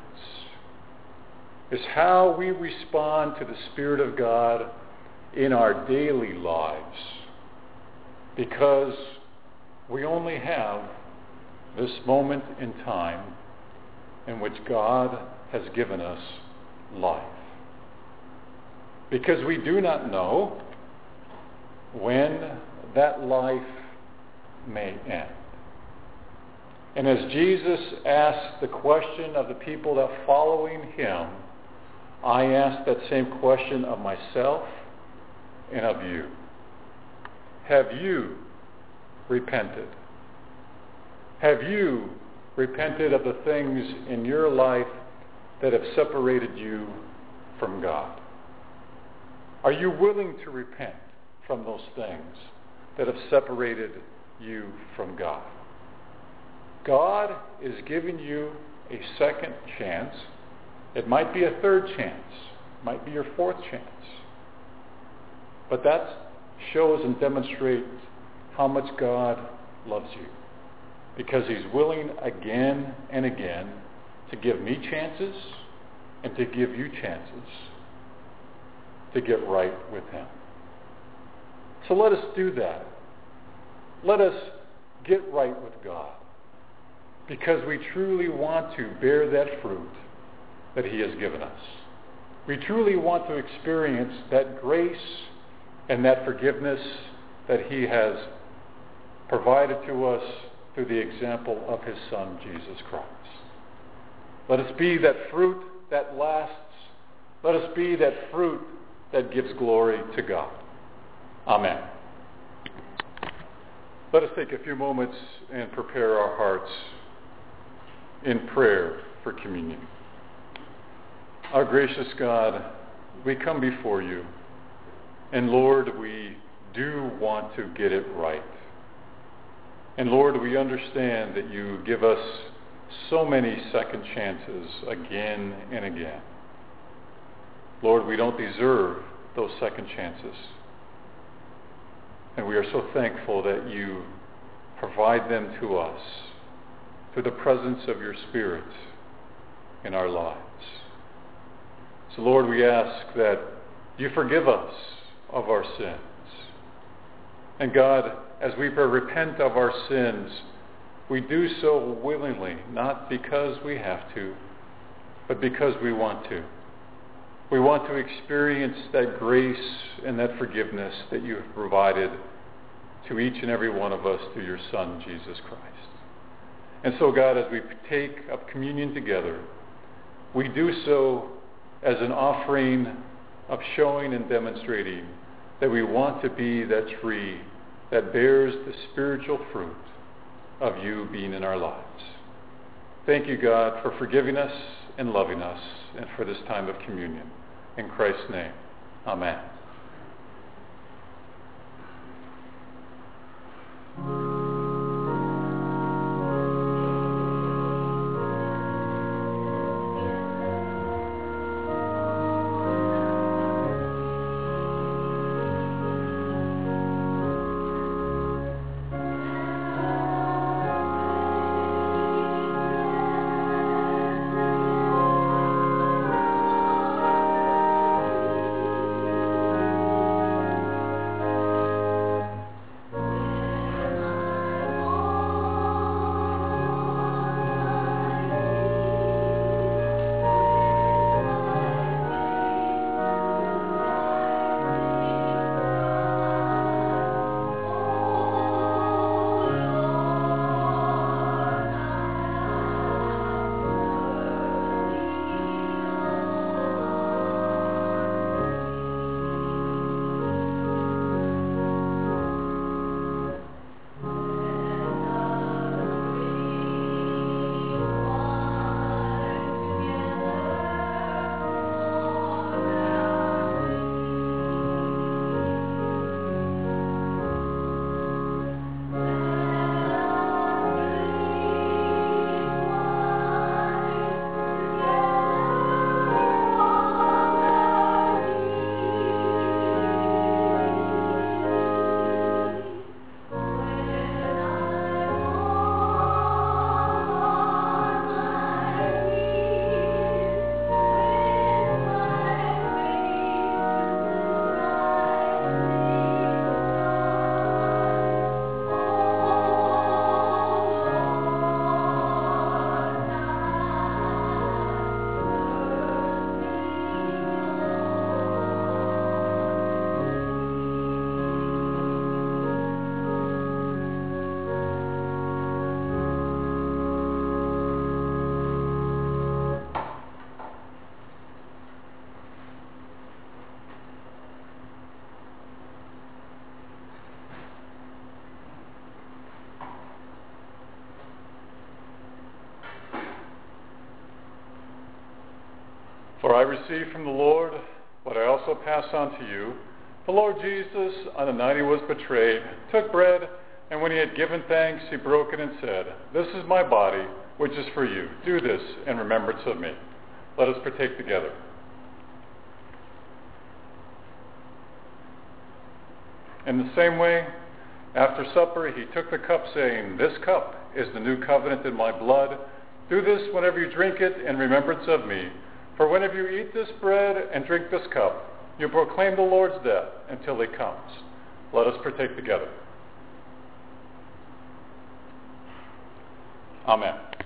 Is how we respond to the Spirit of God in our daily lives. Because we only have this moment in time in which God has given us life. Because we do not know when that life may end. And as Jesus asked the question of the people that are following him, I ask that same question of myself and of you. Have you repented? Have you repented of the things in your life that have separated you from God? Are you willing to repent from those things that have separated you from God? God is giving you a second chance. It might be a third chance. It might be your fourth chance. But that shows and demonstrates how much God loves you. Because he's willing again and again to give me chances and to give you chances to get right with him. So let us do that. Let us get right with God. because we truly want to bear that fruit that he has given us. We truly want to experience that grace and that forgiveness that he has provided to us through the example of his Son, Jesus Christ. Let us be that fruit that lasts. Let us be that fruit that gives glory to God. Amen. Let us take a few moments and prepare our hearts in prayer for communion. Our gracious God, we come before you, and Lord, we do want to get it right. And Lord, we understand that you give us so many second chances again and again. Lord, we don't deserve those second chances. And we are so thankful that you provide them to us through the presence of your Spirit in our lives. So Lord, we ask that you forgive us of our sins. And God, as we repent of our sins, we do so willingly, not because we have to, but because we want to. We want to experience that grace and that forgiveness that you have provided to each and every one of us through your Son, Jesus Christ. And so, God, as we take up communion together, we do so as an offering of showing and demonstrating that we want to be that tree that bears the spiritual fruit of you being in our lives. Thank you, God, for forgiving us and loving us and for this time of communion. In Christ's name, amen. For I received from the Lord what I also pass on to you. The Lord Jesus, on the night he was betrayed, took bread, and when he had given thanks, he broke it and said, "This is my body, which is for you. Do this in remembrance of me." Let us partake together. In the same way, after supper, he took the cup, saying, "This cup is the new covenant in my blood. Do this whenever you drink it in remembrance of me. For whenever you eat this bread and drink this cup, you proclaim the Lord's death until he comes." Let us partake together. Amen.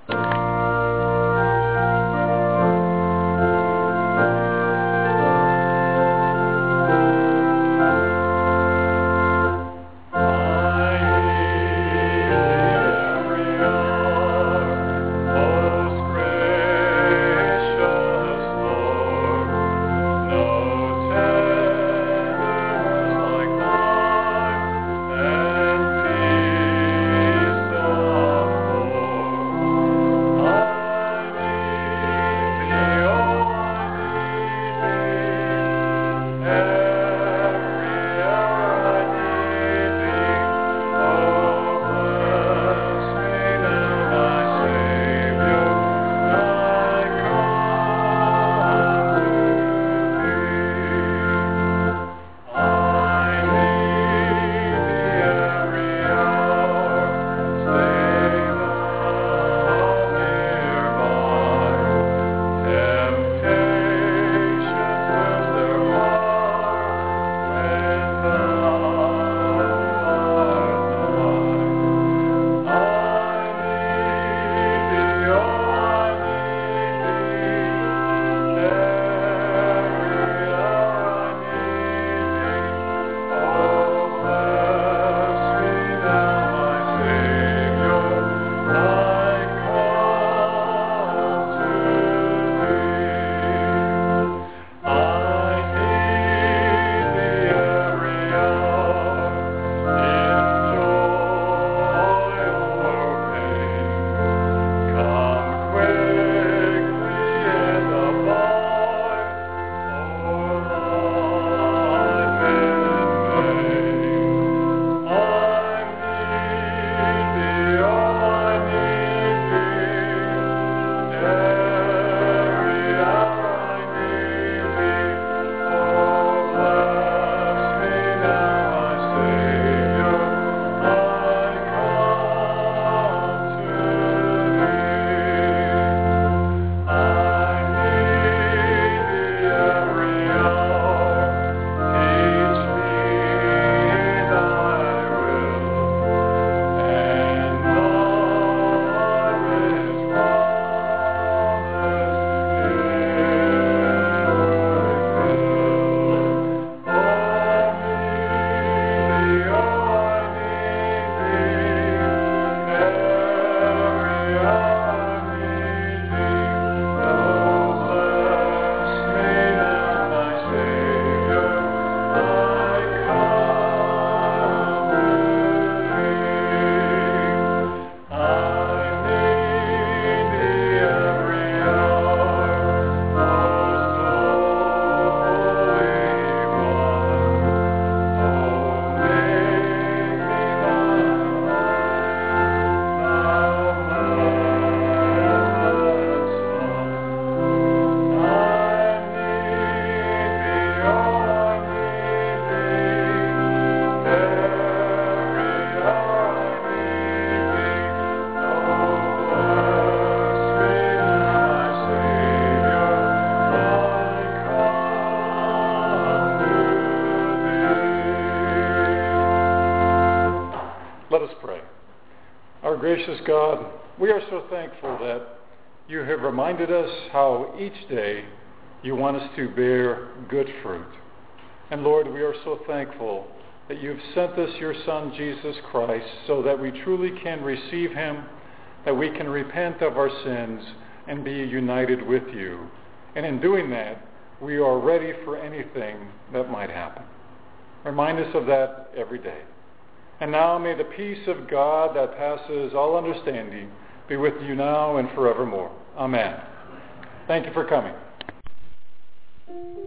Gracious God, we are so thankful that you have reminded us how each day you want us to bear good fruit. And Lord, we are so thankful that you've sent us your Son, Jesus Christ, so that we truly can receive him, that we can repent of our sins and be united with you. And in doing that, we are ready for anything that might happen. Remind us of that every day. And now may the peace of God that passes all understanding be with you now and forevermore. Amen. Thank you for coming.